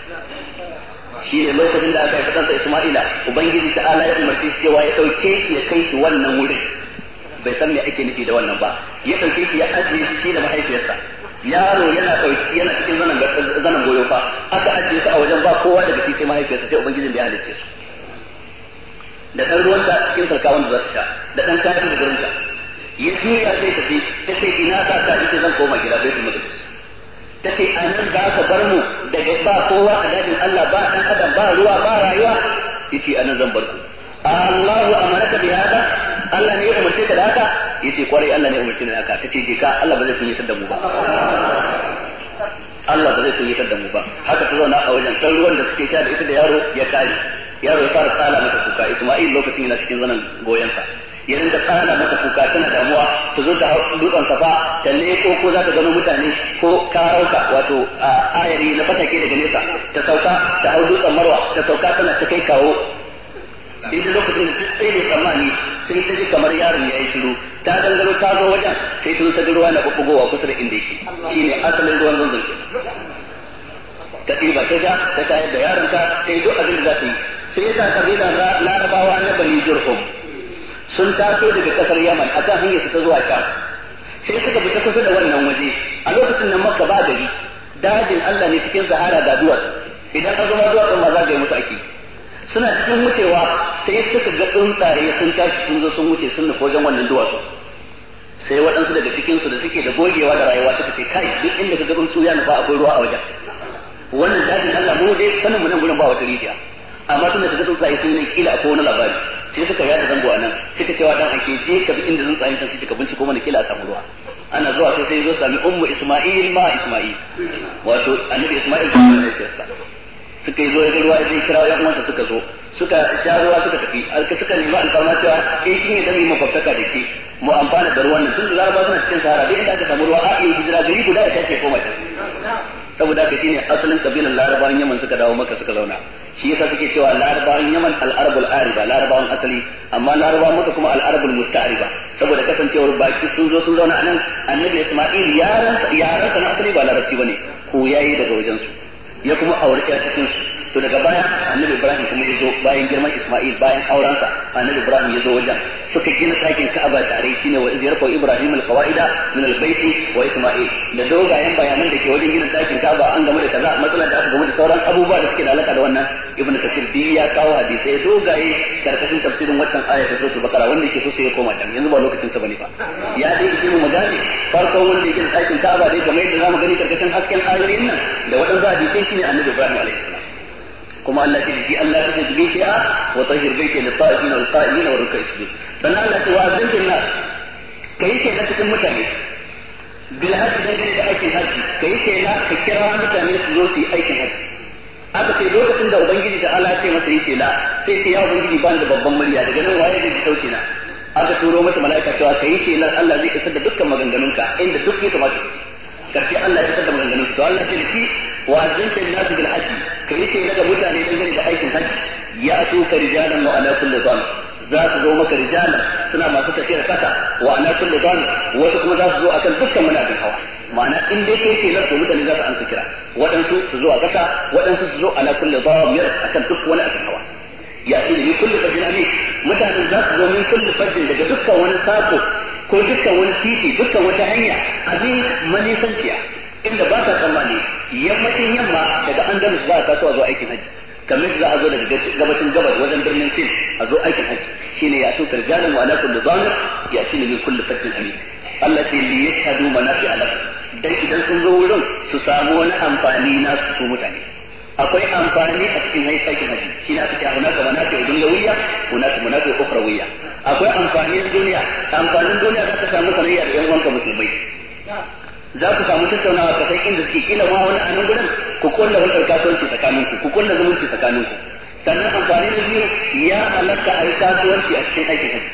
shi ne lokacin da aka yi kansa Isma'ila ubangiji ta'ala ya umarci shi cewa ya dauke shi ya kai shi wannan wurin bai san me ake nufi da wannan ba ya dauke shi ya ajiye shi da mahaifiyarsa yaro yana dauki yana cikin zanan zanan goyo fa aka ajiye su a wajen ba kowa daga shi sai mahaifiyarsa sai ubangijin da ya halicce su da dan ruwanta cikin sarkawan da za su sha da dan kayan da gurinta ya juya sai tafi ta ce ina ka ka ita zan koma gida bai kuma tafi ta ce a nan za ka bar mu daga ba kowa a dajin Allah ba dan adam ba ruwa ba rayuwa yace a nan zan bar ku Allahu amaraka bi hada Allah ne ya umarce ka da haka yace kwarai Allah ne ya umarce ni da haka tace je ka Allah ba zai kunyatar da mu ba Allah ba zai kunyatar da mu ba haka ta zauna a wajen san ruwan da suke sha da ita da yaro ya kare yaro ya fara tsala mata kuka Isma'il lokacin yana cikin zanan goyensa ya rinka tsala mata kuka tana damuwa ta zo ta dutsen safa ta leko ko za ta gano mutane ko karauka wato ayari na fatake daga nesa ta sauka ta hau dutsen marwa ta sauka tana ta kai kawo idan lokacin da sai ne tsammani sai ta ji kamar yaron ya yi shiru ta dangaro ta zo wajen sai ta zo ta ruwa na bubbugowa kusa da inda yake shine asalin ruwan zanzan ta ɗiba ta ja ta tayar da yaron ta sai duk abin da za ta yi sai ya sa kabilan larabawa na bani jurhum sun taso daga kasar yaman a kan hanyar su ta zuwa sham sai suka fita kusa da wannan waje a lokacin nan makka ba gari dajin Allah ne cikin sahara ga duwatsu idan ka zama duwatsun ma za ga yi musu ake suna cikin wucewa sai suka ga tsuntsaye sun tashi sun zo sun wuce sun nufi wajen wannan duwatsu sai waɗansu daga cikinsu da suke da gogewa da rayuwa suka ce kai duk inda ka ga tsuntsu ya nufa akwai ruwa a wajen wannan dajin Allah mu dai sanin mu nan gurin ba wata rijiya amma tun da ka ga tsuntsaye sun yi kila akwai wani labari sai suka yada zango a nan suka cewa dan ake je ka bi inda tsuntsayen can suka binciko mana kila a samu ruwa ana zuwa sai sai zo sami ummu Isma'il ma Isma'il wato annabi Isma'il da mahaifiyarsa suka yi zo ya ruwa zai kira yan uwansa suka zo suka sha ruwa suka tafi alka suka nemi alfarma cewa eh kin yi dami mafakkaka da ke mu amfana da ruwan nan tun da laraba suna cikin sahara duk inda aka samu ruwa a iya hijira gari guda ya tace koma ta saboda haka shine asalin kabilan larabawan Yaman suka dawo maka suka zauna shi yasa suke cewa larabawan Yaman al-arabul ariba larabawan asali amma larabawan maka kuma al-arabul musta'riba saboda kasancewar baki sun zo sun zauna anan annabi Isma'il yaran yaran sa na asali ba larabci bane ko yayi daga wajen su ya kuma aure ya cikin su to daga baya annabi Ibrahim kuma ya zo bayan girman Isma'il bayan aurensa annabi Ibrahim ya zo wajen suka gina ɗakin Ka'aba tare shine wa izyarfa Ibrahim al-qawaida min al-bayt wa Isma'il da dogayen bayanan da ke wajen gina ɗakin Ka'aba an game da kaza matsalar da aka game da sauran abubuwa da suke da alaka da wannan Ibn Kathir bi ya kawo hadisi dogaye karkashin tafsirin waccan aya ta suratul Baqara wanda yake so sai ya koma can yanzu ba lokacin sa bane fa ya dai yake mu magana farkon wanda yake ɗakin Ka'aba dai kamar yadda zamu gani karkashin hasken ayoyin nan da waɗansu hadisi shine annabi Ibrahim alaihi salam kuma Allah ce ji Allah ta tafi shi'a wa tahir baiti lil ta'ifin wal qa'imin wa ruk'i sujud sannan Allah ce wa azantin nas kai ke na cikin mutane bil hajji dai da aikin hajji kai ke na ka kira mutane su zo su yi aikin hajji aka ce lokacin da ubangiji da Allah ya ce masa yake la sai ce ya ubangiji ban da babban murya daga nan waye zai sauke na aka turo masa mala'ika cewa kai ke nan Allah zai isar da dukkan maganganunka inda duk ya kamata karshe Allah ya isar da maganganunka to Allah ce shi wa azantin nas bil hajji kai ce daga mutane dangane da aikin hajji ya tuka rijalan wa ala kulli dhan za su zo maka rijalan suna masu tafiyar kasa wa ala kulli dhan wasu kuma za su zo akan dukkan manabin hawa ma'ana in dai kai ce nan mutane za su amsa kira waɗansu su zo a kasa waɗansu su zo ala kulli dhan akan duk wani abin hawa ya ce ni kullu fajin ali mutane za su zo min kullu fajin daga dukkan wani sako ko dukkan wani titi dukkan wata hanya abin manisanciya inda ba ta tsammani yammacin yamma daga andalus za a taso a zo aikin haji kamar za a zo daga gabacin gabas wajen birnin sin a zo aikin haji shine ya tukar jalan wa ala kulli dhamir ya shine min kulli fatin amin Allah ce li yashhadu manafi ala dan idan sun zo wurin su samu wani amfani na su mutane akwai amfani a cikin aikin haji shine aka ce hunaka manafi dunyawiyya hunaka manafi ukhrawiyya akwai amfanin duniya amfanin duniya za ka samu sanayya da yan uwanka musulmai za ku samu tattaunawa ka san inda suke kila ma wani anan gurin ku kulla hulɗar kasuwanci tsakaninku ku kulla zumunci tsakaninku sannan amfani da biyu ya halatta a yi kasuwanci a cikin aikin hajji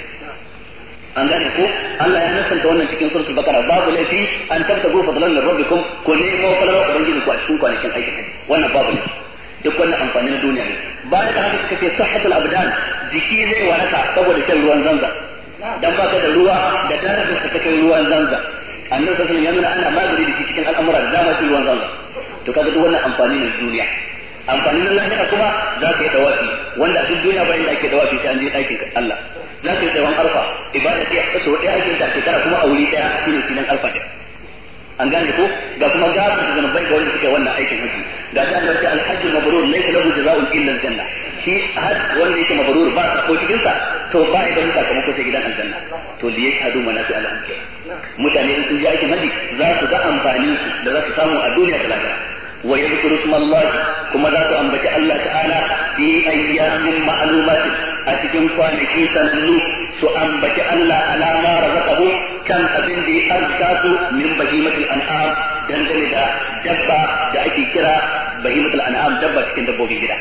an gane ko Allah ya nasanta wannan cikin suratul Baqara babu laifi an tabtagu fadlan min rabbikum ku nemo falalar ubangiji ku a cikin kwanakin aikin hajji wannan babu laifi duk wannan amfani na duniya ne bayan da haka suka ce sahhatul abdan jiki zai waraka saboda shan ruwan zanza dan baka da ruwa da darajar ka kai ruwan zanza annabi sallallahu alaihi wasallam ana magani da shi cikin al'amura da dama shi ruwan zanza to kaga duk wannan amfani ne duniya amfani na lahira kuma za ka yi tawafi wanda a duk duniya bayan da ake tawafi sai an je ɗakin Allah za ka yi tsawon arfa ibada sai a kaso ɗaya ake ta shekara kuma a wuri ɗaya shine filin arfa ɗin an gane ko ga kuma gafin da zanubai ga wanda suke wannan aikin haji ga ta an ce alhajji mabrur laysa lahu jazaa'un illa aljanna shi hajj wanda yake mabrur ba ko cikin sa to ba ya da sakamako sai gidan aljanna to li yashhadu manafi al-amkin mutane sun ji aikin haji za su ga amfani da za su samu a duniya da lahira wa yadhkuru isma Allah kuma za su ambaci Allah ta'ala fi ayyamin ma'lumat a cikin kwanaki sanannu su ambaci Allah alama razaqahu kan abin da ya arzuta su min bahimatul an'am dangane da dabba da ake kira bahimatul an'am dabba cikin dabbobin gida.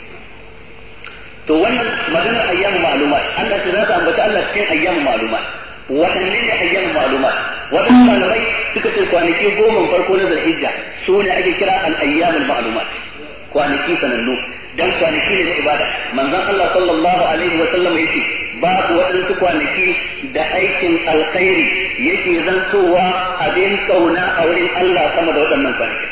To wannan maganar ayyamu ma'lumat Allah ta zata ambaci Allah cikin ayyamu ma'lumat. Waɗanne ne ayyamu ma'lumat? Waɗannan malamai suka ce kwanaki goma farko na Zulhijja su ne ake kira al-ayyamul ma'lumat. Kwanaki sanannu dan kwanaki ne na ibada. Manzon Allah sallallahu alaihi wa sallam yace babu waɗansu kwanaki da aikin alkhairi yake zantowa abin kauna a wurin Allah sama da waɗannan kwanaki.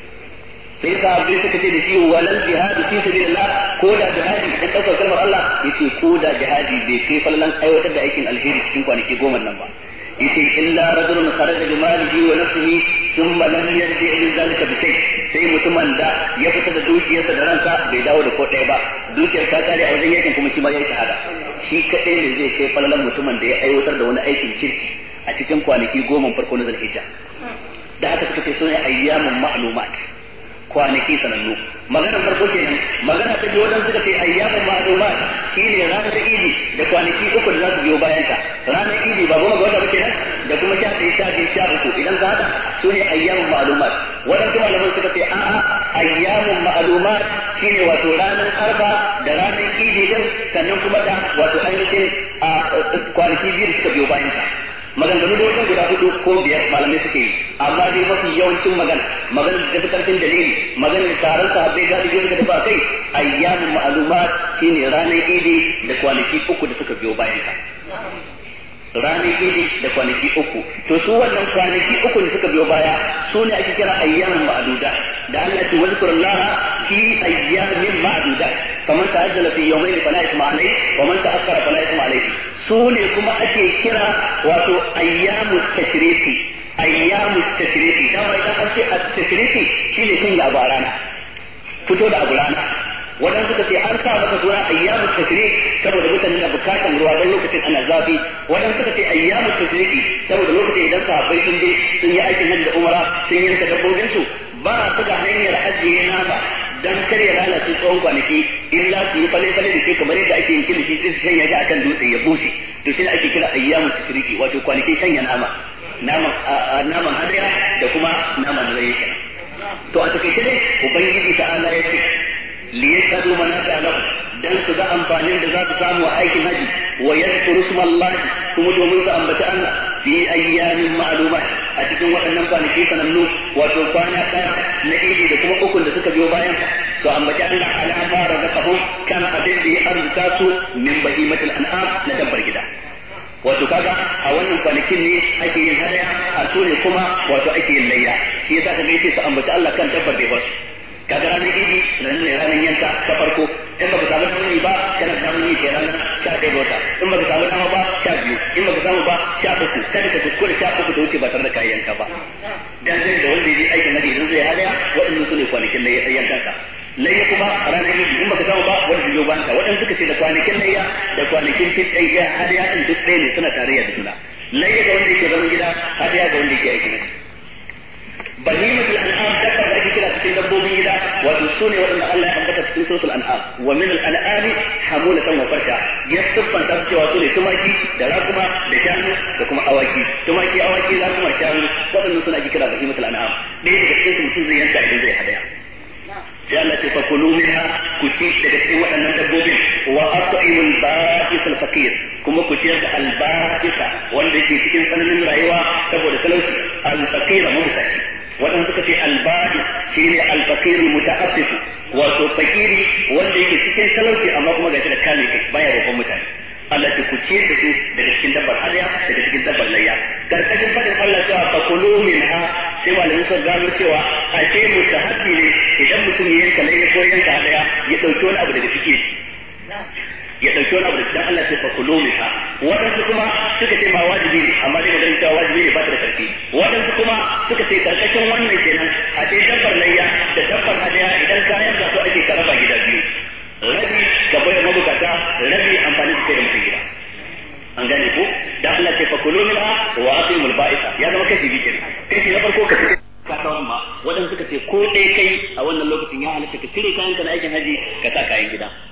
Sai sahabbai suka ce da shi walal jihadu fi sabilillah ko da jihadi da ɗaukar kalmar Allah yace ko da jihadi bai kai fallan aiwatar da aikin alheri cikin kwanaki goma nan ba. yace illa rajulun kharaja bi malihi wa nafsihi thumma lam yarji ila zalika bi shay, sai mutumin da ya fita da dukiyarsa da ransa bai dawo da ko ɗaya ba, dukiyar ta kare a wajen yakin kuma shi ma yayi shahada. Shi kadai ne zai kai falalan mutumin da ya aiwatar da wani aikin kirki a cikin kwanaki goma farko na Zulhijja. Da haka suka ce sunan ayyamun ma'lumat, kwanaki sanannu. Maganar farko kenan. Magana ta biyu wajen suka ce ayyamun ma'lumat shine ranar Idi da kwanaki uku da za su biyo bayan ta. Ranar Idi ba goma ga wata ba kenan, da kuma sha ɗaya sha biyu sha uku idan za hada su ne ayyamun ma'lumat. Waɗansu malaman suka ce a'a ayyamun ma'lumat shine wato ranar Arfa da ranar Idi din, sannan kuma da wato ainihin kwanaki biyu da suka biyo bayan ta. Maganganu da wajen guda hudu ko biyar malamai suke yi, amma dai mafi yawancin magana magana da tafi karfin dalili, magana da taron sahabbai ga da suka tafi akai ayyamun ma'lumat shine ranar Idi da kwanaki uku da suka biyo bayan ka. Ranar Idi da kwanaki uku, to su wannan kwanaki uku da suka biyo baya su ne ake kira ayyamun ma'dudat. Da Allah ya wazkurullaha fi ayyamin ma'dudat, faman ta'ajjala fi yawmayn fala isma alayhi wa man ta'akhkhara fala isma alayhi. Su ne kuma ake kira wato ayyamu tashriki, ayyamu tashriki. Dan wai kan ce at-tashriki shine kin ya barana, fito da abu rana. Wadan suka ce an sa maka suna ayyamu tashrik saboda mutane na bukatan ruwa dan lokacin ana zafi. Wadan suka ce ayyamu tashriki saboda lokacin idan sahabbai sun je sun yi aikin hajji da umara sun yanka dabbobin su ba su ga hanyar ajiye nama dan kar ya lalace tsawon kwanaki, illa su yi fale-fale da ke kamar yadda ake yin kilishi sai su shanya shi akan dutse ya bushe. To shi ne ake kira ayyamu tashriki, wato kwanaki shanya nama, naman naman hadaya da kuma naman zai kenan. To a takaice dai ubangiji ta'ala ya ce liyashhadu manafi'a lahum, dan su ga amfanin da za su samu a aikin haji, wa yadhkuru ismallahi, kuma domin su ambaci Allah fi ayyamin ma'lumat, a cikin waɗannan kwanaki sanannu, wato kwana ɗaya na Idi da kuma ukun da suka biyo bayan su ambaci Allah ala ma razaqahum kan abin da ya arzuta su min bahimatil an'am na dabbar gida. Wato kaga a wannan kwanakin ne ake yin hadaya, a su ne kuma wato ake yin layya. Shi yasa kaga yace su ambaci Allah kan dabbar da ya basu. Kaga ranar Idi ranar ne ranar yanka ta farko, in baka samu damar ba kana da damar yi ke ranar sha ɗaya ga wata, in baka samu dama ba sha biyu, in baka samu ba sha uku, kada ka kuskure sha uku ta wuce ba tare da kayan yanka ba. Dan zai da wanda ya aikin hadi idan zai hadaya waɗannan su ne kwanakin da ya yanka ka. Layya kuma ranar Idi in baka samu ba wanda biyo bayan ka. Waɗanda suka ce da kwanakin layya da kwanakin fitai hadaya din duk ɗaya ne, suna tarayya da juna. Layya ga wanda yake zaman gida, hadaya ga wanda yake aikin hadi. Bahimatul an'am dabbar da ake kira cikin dabbobin gida, wato sune waɗanda Allah ya ambata cikin suratul an'am, wa min al-an'ami hamulatan wa farsha. Ya siffanta cewa sune tumaki da rakuma da shanu da kuma awaki. Tumaki, awaki, rakuma, shanu, waɗannan suna ake kira bahimatul an'am. Ɗaya daga cikin su mutum zai yanka idan zai hadaya. Sai Allah ce fa kulu minha, ku ci daga cikin waɗannan dabbobin, wa at'imul ba'is al-faqir, kuma ku ciyar da al-ba'isa wanda yake cikin tsananin rayuwa saboda talauci, al-faqir mutaki. Waɗanda suka ce alba'is shi ne alfakiri muta'assifu, wato fakiri wanda yake cikin talauci amma kuma gashi da kame kai baya roƙon mutane. Allah ce ku ce da su daga cikin dabbar hadaya daga cikin dabbar layya. Karkashin fadin Allah cewa fakulu minha, sai malamin sun gano cewa a ce mutahabbi ne idan mutum ya yanka layya ko yanka hadaya ya ɗauki wani abu daga ciki. ya dauki wani abu da cikin Allah sai fa kulu minha. Wadansu kuma suka ce ma wajibi ne, amma dai maganar cewa wajibi ne ba ta da karfi. Wadansu kuma suka ce karkashin wannan kenan a ce dabbar layya da dabbar hadaya idan kayan da su ake karaba gida biyu, rabi ga bayar mabukata, rabi amfani da kai da mutum gida. An gane ko da Allah sai fa kulu minha wa atimul ba'isa, ya zama kashi biyu kenan. Kashi na farko ka ce kasawan ba, waɗanda suka ce ko ɗaya kai a wannan lokacin ya halatta ka cire kayan ka na aikin haji ka sa kayan gida. Kana zuwa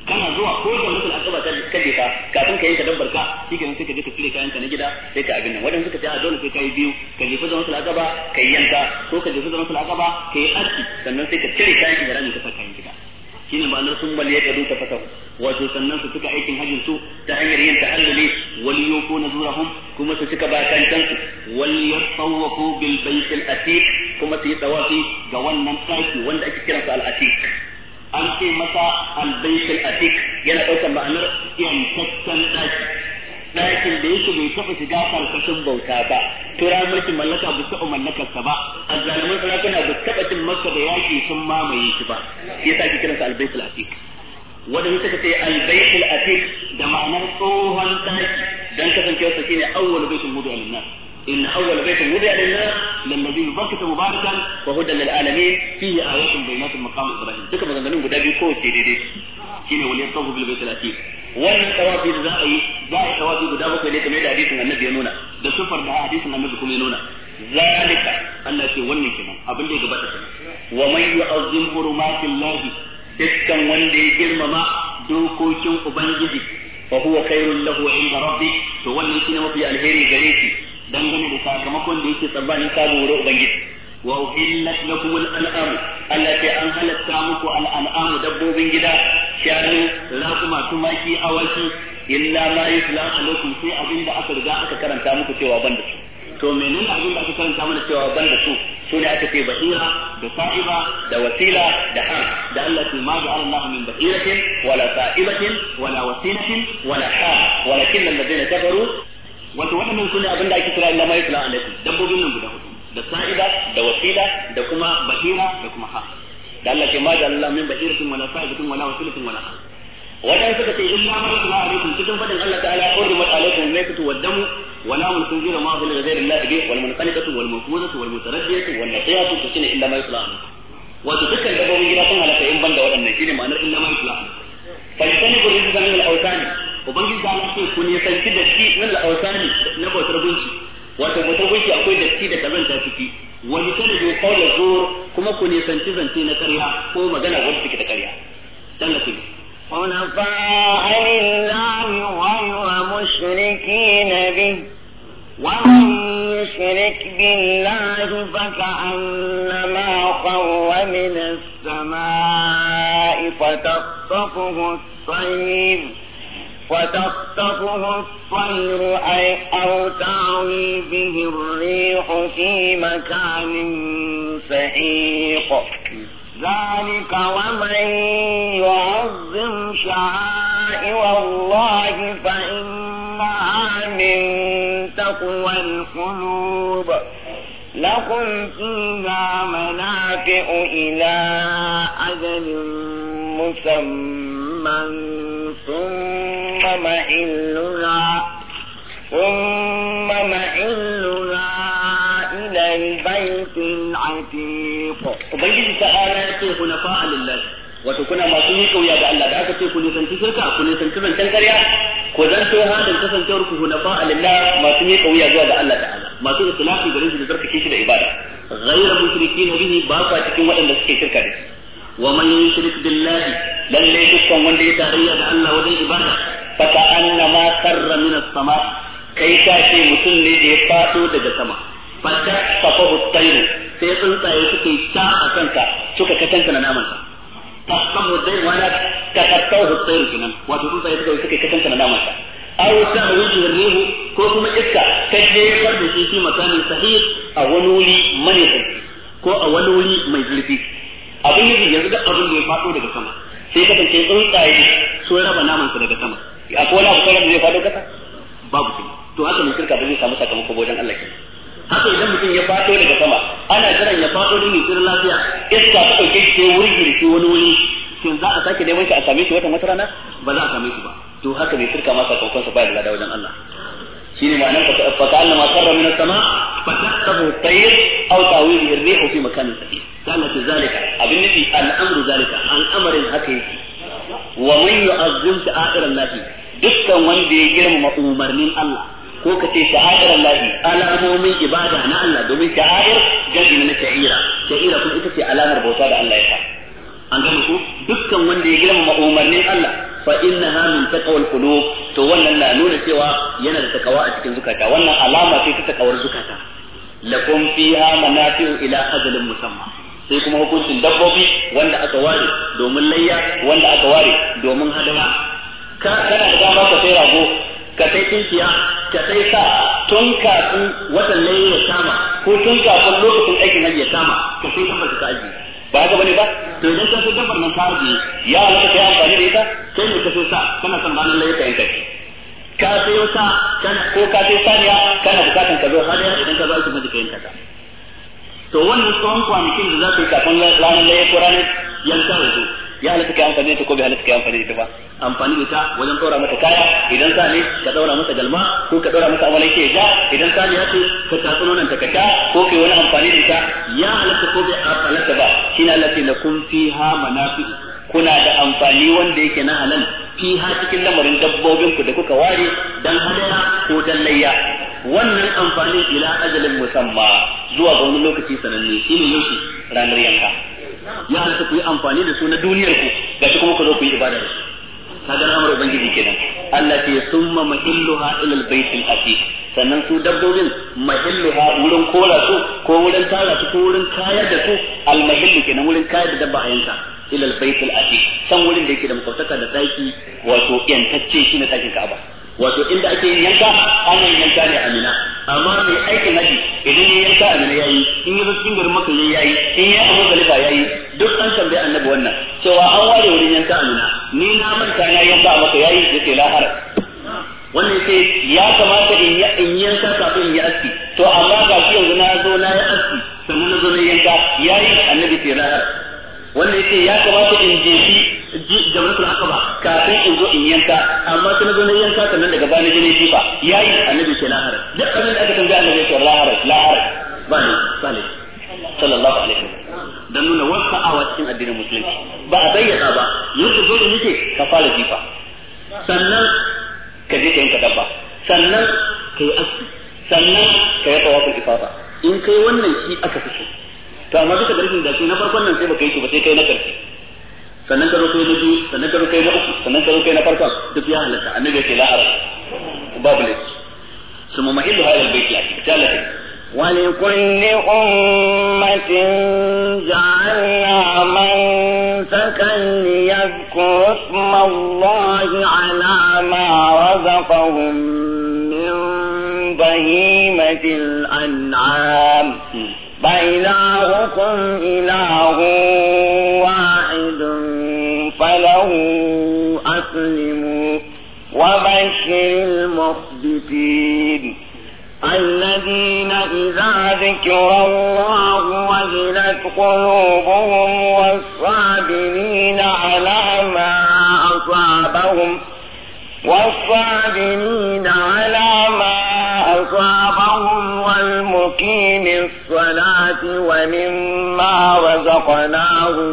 zuwa ko da mutum akaba ta kaje ka kafin ka yanka dabbar ka shikenan sai ka je ka cire kayan ka na gida sai ka abin nan wadanda suka ce a dole sai kai biyu ka je fa mutum akaba kai yanka ko ka je fa mutum akaba kai aski sannan sai ka cire kayan ihrami ka saka kayan gida shine ma'anar sun bal ya kadu ta fatahu wato sannan su suka aikin hajjin su ta hanyar yin tahalluli wal yukuna zurahum kuma su suka bakantan su wal yatawafu bil bayt al atiq kuma su yi tawafi ga wannan daki wanda ake kiransa al atiq an ce masa al bayt al atiq yana daukar ma'anar yantaccen daki dakin da yake bai taɓa shiga karkashin bauta ba tura mulkin mallaka ba taɓa mallakarsa ba azzaliman sarakuna ba taɓa cin makka da yaki sun mamaye shi ba shi yasa ake kiransa al bayt al atiq wanda suka ce al-bayt al-atiq da ma'anar tsohon daki dan kasancewa sa shine awwal baytul wudu'a lin-nas in awwal baytul wudu'a lin-nas lalladhi yubarakatu mubarakan wa hudan lil-alamin fihi ayatun bayyinatun maqam ibrahim duka maganganun guda biyu ko ce daidai shine wal yatawu bil bayt al-atiq wannan tawafi da za a yi za a yi tawafi guda bakwai ne kamar da hadisin annabi ya nuna da sufar da hadisin annabi kuma ya nuna zalika Allah ce wannan kenan abin da ya gabata kenan wa man yu'azzim hurumatillahi dukkan wanda ya girmama dokokin ubangiji fa huwa khairul lahu inda rabbi to wannan shine mafi alheri gare shi dangane da sakamakon da yake tsammanin samu wurin ubangiji wa uhillat lakum al-an'am allati an halatta muku al-an'am dabbobin gida shanu rakuma tumaki awaki illa ma yusla alaikum sai abinda aka riga aka karanta muku cewa banda su to menene abin da aka karanta mana cewa banda su su ne aka ce bahira da sa'iba da wasila da har da Allah ce ma ja'ala Allah min bahiratin wala sa'ibatin wala wasilatin wala har walakin alladhina kafaru wato wannan su ne abin da ake kira illa ma yusla alaikum dabbobin nan guda hudu da sa'iba da wasila da kuma bahira da kuma har da Allah ce ma ja'ala Allah min bahiratin wala sa'ibatin wala wasilatin wala har wadan suka ce illa ma yusla alaikum cikin fadin Allah ta'ala hurrimat alaikum maytatu wad-damu ولا من تنزيل ما ظل غير الله به والمنقلقة والموقوذة والمتردية والنطيعة تسين إلا ما يطلع عنه وتذكر دبوم جلاتهم على فإن بند وأن شيء ما نر إلا ما يطلع عنه فلسنك الرجل من الأوثان وبنجي تعالى كن يسنك الشيء من الأوثان نبوة ربنشي وتبوتبوشي أقول الشيء كمان تأتي ولسنك قول الزور كما كن يسنك زنتي نكريا هو مجانا ورثك تكريا تنسي حنفاء لله غير مشركين به ومن يشرك بالله فكأنما خر من السماء فتخطفه الطير فتخطفه الطير أو تعوي به الريح في مكان سحيق ذلك ومن يعظم شعائر الله فإنها من تقوى القلوب لكم فيها منافع إلى أجل مسمى ثم محلها ثم محلها إلى البيت العتيق ubangiji ta'ala ya ce hunafa lillahi wato kuna masu yi kauya ga Allah da aka ce ku nisanci shirka ku nisanci zancen ƙarya ku zanto halin kasancewar ku hunafa lillahi masu yi kauya zuwa ga Allah ta'ala masu ikhlasi garin shi da zarkake shi da ibada ghayra mushrikin bihi ba fa cikin waɗanda suke shirka da shi wa man yushrik billahi lalle dukkan wanda ya tarayya da Allah wajen ibada fa ka'annama karra min as-sama kai ka ce mutum ne da ya fado daga sama fa ta fafahu at-tayr sai tsuntsaye suka yi ta a kanka suka katanta na namansa ta samu dai wala ta kattau hutsayar kenan wato tsuntsaye suka yi suka katanta na namansa aw ta wuce rihu ko kuma iska ta jefar da shi fi makamin sahih a wani wuri mane ko a wani wuri mai zurfi abin yi yanzu da abin da ya fado daga sama sai kasance tsuntsaye sun raba namansa daga sama akwai wani abu kawai da zai fado kasa babu shi to haka mun shirka ba zai samu sakamako wajen Allah kenan haka idan mutum ya fado daga sama ana jiran ya fado din tsirin lafiya iska ta dauke shi wuri da shi wani wuri shin za a sake neman shi a same shi wata wata rana ba za a same shi ba to haka ne shirka ma sakamakon sa baya da wajen Allah shine ma'anar fa ta'alla ma sarra min as-sama fa tahtabu at-tayr aw tawilu ar-rih fi makanin sahih kana fi zalika abin nufi al-amru zalika al-amrin haka yake wa man yu'azzim sha'air Allah dukkan wanda ya girmama umarnin Allah ko ka ce sha'air Allah alamomin ibada na Allah domin sha'air gadi na sha'ira sha'ira kuma ita ce alamar bauta da Allah ya sa an gane ku dukkan wanda ya girmama umarnin Allah fa innaha min taqwal qulub to wannan na nuna cewa yana da takawa a cikin zukata wannan alama ce ta takawar zukata lakum fiha manafi'u ila ajalin musamma sai kuma hukuncin dabbobi wanda aka ware domin layya wanda aka ware domin hadaya ka kana da dama ka sai rago ka sai tunkiya ka sai sa tun kafin watan layya ya kama ko tun kafin lokacin aikin hajji ya kama ka sai dabbar ka aji ba haka bane ba to idan ka sai dabbar nan ka aji ya halatta kai amfani da ita kai ne ka sai sa kana son ranar layya ka yanka ka sai wata kana ko ka sai saniya kana bukatan ka zo hadaya idan ka zo shi miji ka yanka ta to wannan tsawon kwanakin da za ka yi kafin ranar layya ko ranar yanka da su ya halatta kai amfani da ita ko bai halatta kai amfani da ita ba amfani da ita wajen ɗora mata kaya idan sa ne ka ɗora masa galma ko ka ɗora masa amalan ke ja idan sa ne ya ce ka tatsi nonon ta ka sha ko kai wani amfani da ita ya halatta ko bai halatta ba shine Allah ce lakum fiha manafi'u kuna da amfani wanda yake na halal fiha cikin lamarin dabbobin ku da kuka ware dan hadaya ko dan layya wannan amfanin ila ajalin musamma zuwa ga wani lokaci sananne shine yaushe ranar yanka ya halatta ku yi amfani da su na duniyar ku ga kuma ku zo ku yi ibada da su kaga al'amar ubangiji kenan Allah ce summa mahilluha ila al-bayt al-atiq sannan su dabbobin mahilluha wurin kora su ko wurin tara su ko wurin kayar da su al-mahillu kenan wurin kayar da dabba a yanka ila al-bayt al-atiq san wurin da yake da makwataka da daki wato yantacce shi na dakin Ka'aba wato inda ake yin yanka ana yin yanka ne a Mina amma mai aikin haji idan ya yanka a Mina yayi in ya zo cikin garin Makka yayi in ya Abu Zalifa yayi duk an tambaye annabi wannan cewa an ware wurin yanka a Mina ni na manta na yanka a Makka yayi yace la har wannan yace ya kamata in ya in yanka kafin in yi aski to amma ga shi yanzu na zo na yi aski sannan na zo na yanka yayi annabi ce la har wannan yace ya kamata in je shi jamratul aqaba kafin in zo in yanka amma sai na zo na yanka sannan daga bani jini jifa yayi annabi ce la har duk abin da aka tambaya annabi ce la har la har bani bani sallallahu alaihi wasallam dan nuna wasa'awa cikin addinin musulunci ba a bayyana ba yadda zo da nake ka fara jifa sannan ka je ka yanka dabba sannan ka yi aski sannan ka yi tawaful ifada in kai wannan shi aka fi so to amma duka garin da shi na farkon nan sai baka yi shi ba sai kai na karshe sannan ka zo kai na biyu sannan ka zo kai na uku sannan ka zo kai na farkon duk ya halatta annabi ya ce la arab babu ne ثم محل هذا البيت يعني ولكل أمة جعلنا منسكا ليذكروا اسم الله على ما رزقهم من بهيمة الأنعام فإلهكم إله واحد فله أسلموا وبشر المخبتين الذين إذا ذكر الله وجلت قلوبهم والصابرين على ما أصابهم والصابرين على ما أصابهم والمقيم الصلاة ومما رزقناهم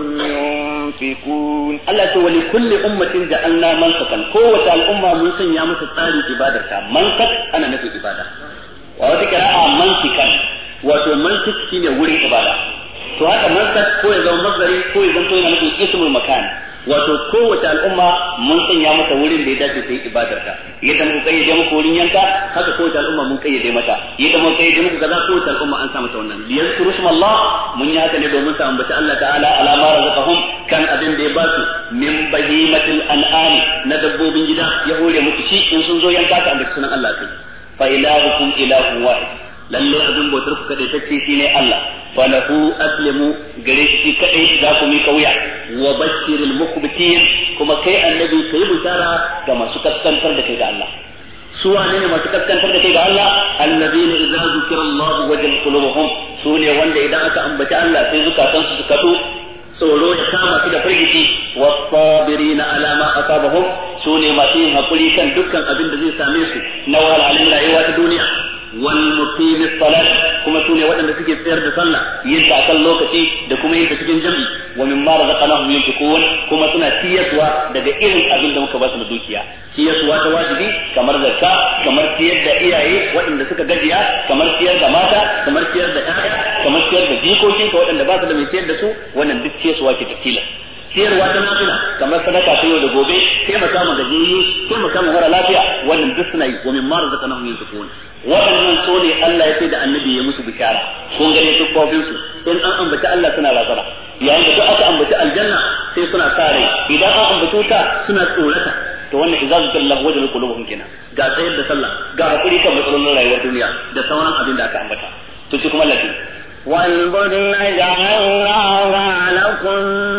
ينفقون الله تولي كل أمة جعلنا منسكا قوة الأمة من سن يامس التالي عبادة منسك أنا نفي عبادة وذكر منسكا wato mansik shine wurin ibada to haka mansak ko ya zama masdari ko ya zanto yana nufin ismul makan wato kowace al'umma mun sanya mata wurin da ya dace ta yi ibadar ta yadda muka kayyade muku wurin yanka haka kowace al'umma mun kayyade mata yadda muka kayyade muku kaza kowace al'umma an sa mata wannan liyazkuru ismallah mun yi haka ne domin sa ambaci Allah ta'ala ala ma razaqahum kan abin da ya ba su min bahimatil an'am na dabbobin gida ya hore muku shi in sun zo yanka ka ambaci sunan Allah kai fa ilahukum ilahun wahid lalle abin bautar ku kadai take shine Allah falahu aslimu gare shi kadai za ku mi kauya wa bashiril mukhbitin kuma kai annabi kai bishara ga masu kaskantar da kai ga Allah su wane ne masu kaskantar da kai ga Allah alladheena idza zukira Allah wajal qulubuhum sune wanda idan aka ambaci Allah sai zukatan su su kado tsoro ya kama su da firgici was-sabirina ala ma asabahum sune masu yin hakuri kan dukkan abin da zai same su na wahalhalun rayuwa ta duniya wal muqimis salat kuma sune waɗanda suke tsayar da sallah yin ta kan lokaci da kuma yin ta cikin jami'i wa mimma razaqnahum yunfiqun kuma suna tiyaswa daga irin abin da muka ba su da dukiya tiyaswa ta wajibi kamar zakka kamar tiyar da iyaye waɗanda suka gajiya kamar tiyar da mata kamar tiyar da ƴaƴa kamar tiyar da jikoki ka waɗanda ba su da mai tiyar da su wannan duk tiyaswa ke tafsila ciyarwa ta nafila kamar sadaka ta yau da gobe taimaka ma gajiyayye taimaka ma mara lafiya wannan duk suna yi wa min ma razaqnahum yunfiqun waɗannan so ne Allah ya ce da annabi ya musu bishara kun gane su kofin su in an ambaci Allah suna razana yayin da duk aka ambaci aljanna sai suna sa rai idan an ambaci wuta suna tsorata to wannan izazu billahu wajhul qulubuhum kenan ga tsayar da sallah ga hakuri kan matsalolin rayuwar duniya da sauran abin da aka ambata to shi kuma lafiya والبدن جعلناها لكم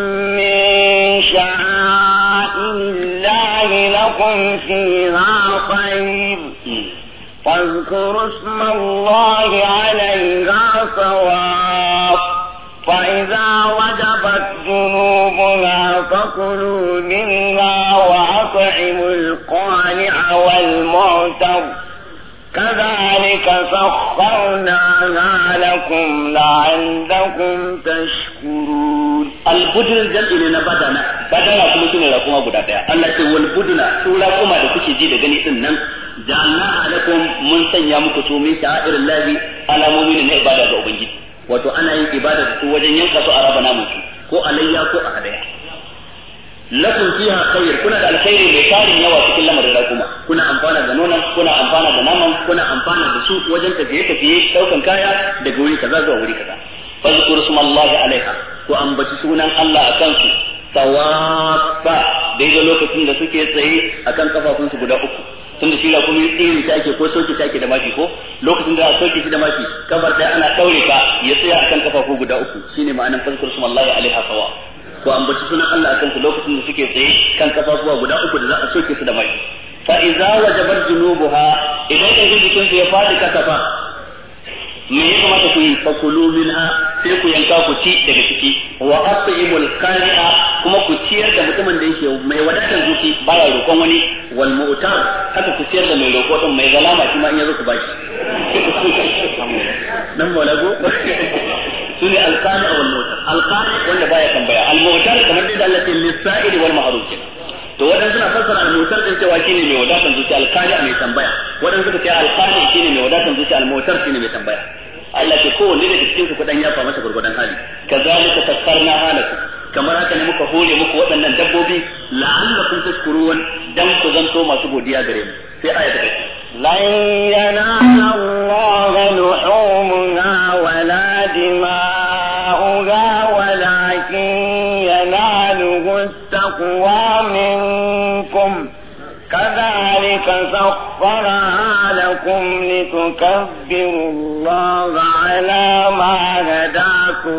من شعائر الله لكم فيها خير فاذكروا اسم الله عليها صواف فإذا وجبت جنوبها فكلوا منها وأطعموا القانع والمعتر كذلك سخرناها لكم لعلكم تشكرون البدن الجمع ne badana badana kuma shine rakuma guda daya Allah ce wal buduna sura kuma da kuke ji da gani din nan ja'alna alakum mun sanya muku su min sha'airillahi alamomin ne ibada ga ubangiji wato ana yin ibada da su wajen yanka su a raba namun su ko alayya ko a hadaya lakum fiha khair kuna da alkhairi mai tarin yawa cikin lamarin rakuma kuna amfana da nonon kuna amfana da naman kuna amfana da su wajen tafiye tafiye daukan kaya daga wuri kaza zuwa wuri kaza fazkuru smallahi alaiha ku ambaci sunan Allah akan su sawafa daidai lokacin da suke tsaye akan kafafun su guda uku tunda shi rakumi tsiri ta ake ko soke ta ake da mashi ko lokacin da a soke shi da mashi kabar ɗaya ana daure ka ya tsaya akan kafafu guda uku shine ma'anar fazkuru smallahi alaiha sawa ko ambaci sunan Allah akan su lokacin da suke tsaye kan kafafuwa guda uku da za a soke su da mai fa idza wajabat junubuha idan kan jikin su ya fadi kasafa me ya kamata ku yi fa kulu minha sai ku yanka ku ci daga ciki wa at'imul qani'a kuma ku ciyar da mutumin da yake mai wadatar zuci baya roƙon wani wal mu'tar haka ku ciyar da mai roƙo din mai zalama kuma in yazo ku baki dan molago sune alqani wal mu'tar alqani wanda baya tambaya al mu'tar kamar da Allah ya lisa'il wal ma'ruf to wadan suna fassara al mu'tar din cewa shine mai wadatan zuci alqani mai tambaya wadan suka ce alqani shine mai wadatan zuci al mu'tar shine mai tambaya Allah ce ko wanda daga cikin su kudan ya fa masa gurgudan hali kazalika tasarna halakum kamar haka ne muka hore muku waɗannan dabbobi la'allakum tashkurun dan ku zanto masu godiya gare mu sai aya ta kace lan yanala Allah luhumuna wala dima'uha walakin yanaluhu at-taqwa minkum كذلك سخرها لكم لتكبروا الله على ما هداكم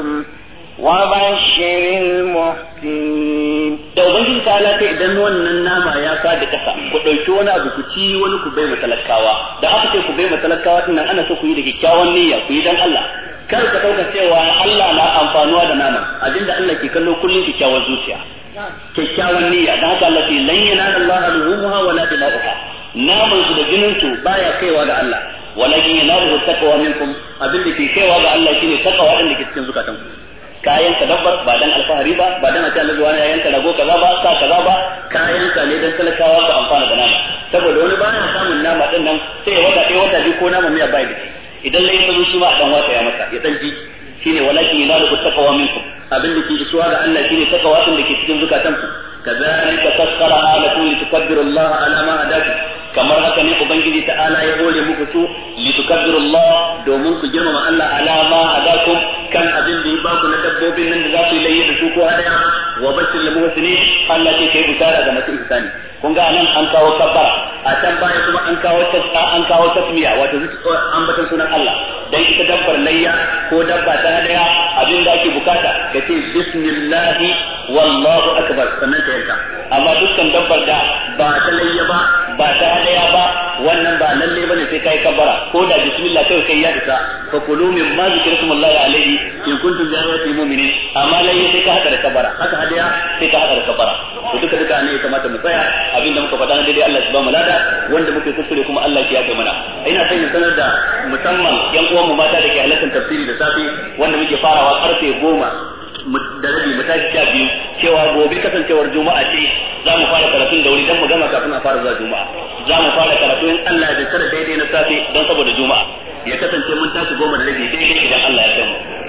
وبشر المحسنين da ubangiji ta alaka idan wannan nama ya sa da kasa ku dauki wani abu ku ci wani ku bai matalakawa da aka ce ku bai matalakawa din nan ana so ku yi da kyakkyawan niyya ku yi dan Allah kar ka dauka cewa Allah na amfanuwa da nama abinda Allah ke kallo kullun kyakkyawan zuciya kyakkyawan niyya da haka Allah ce lan yanala Allah ruhumuha wala dima'uha namun su da jinin su baya kaiwa ga Allah walakin yanalu taqwa minkum abin da ke kaiwa ga Allah shine taqwa din da ke cikin zukatan ku kayan ka dabbar ba dan alfahari ba ba dan a ce Allah wani ya yanka rago kaza ba sa kaza ba kayan ka ne dan talakawa su amfana da nama saboda wani baya samun nama din nan sai ya wata ɗaya wata biyu ko nama miya bai da shi idan lai ya zo shi ma dan wata ya masa ya dan ji shine walakin yanalu taqwa minkum abin da ke isuwa ga Allah shine takawa din da ke cikin zukatanku kazalika tasqara lakum litukabbiru Allah ala ma hadakum kamar haka ne ubangiji ta'ala ya hore muku su litukabbiru Allah domin ku girmama Allah ala ma hadakum kan abin da ya ba ku na dabbobin nan da za ku yi layyi da su ko hadaya wa bashir lil muhsinin Allah ke kai bishara ga masu ihsani kun ga nan an kawo kabbara a can baya kuma an kawo tasqa an kawo tasmiya wato ambatan sunan Allah dan ita dabbar layya ko dabba ta hadaya abin da ake bukata ka ce bismillah wallahu akbar sannan ta yanka amma dukkan dabbar da ba ta layya ba ba ta hadaya ba wannan ba lalle bane sai kai kabbara ko da bismillah kai kai ya isa fa kulu mimma zikrullahi alaihi in kuntum jahilin mu'minin amma layya sai ka hada da kabbara haka hadaya sai ka hada da kabbara to duka duka ne kamata mu tsaya abinda muka faɗa na daidai Allah ya ba mu lada wanda muke kuskure kuma Allah ya yafe mana ina son in sanar da musamman yan uwan mu mata da ke halartar tafsiri da safe wanda muke farawa karfe goma da rabi mu tashi sha biyu cewa gobe kasancewar juma'a ce za mu fara karatun da wuri dan mu gama kafin a fara zuwa juma'a za mu fara karatu in Allah ya tsara daidai na safe don saboda juma'a ya kasance mun tashi goma da rabi daidai idan Allah ya kai mu saboda an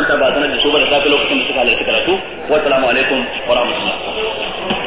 manta ba sanar da su ba da safe lokacin da suka halarci karatu wa assalamu alaikum wa rahmatullah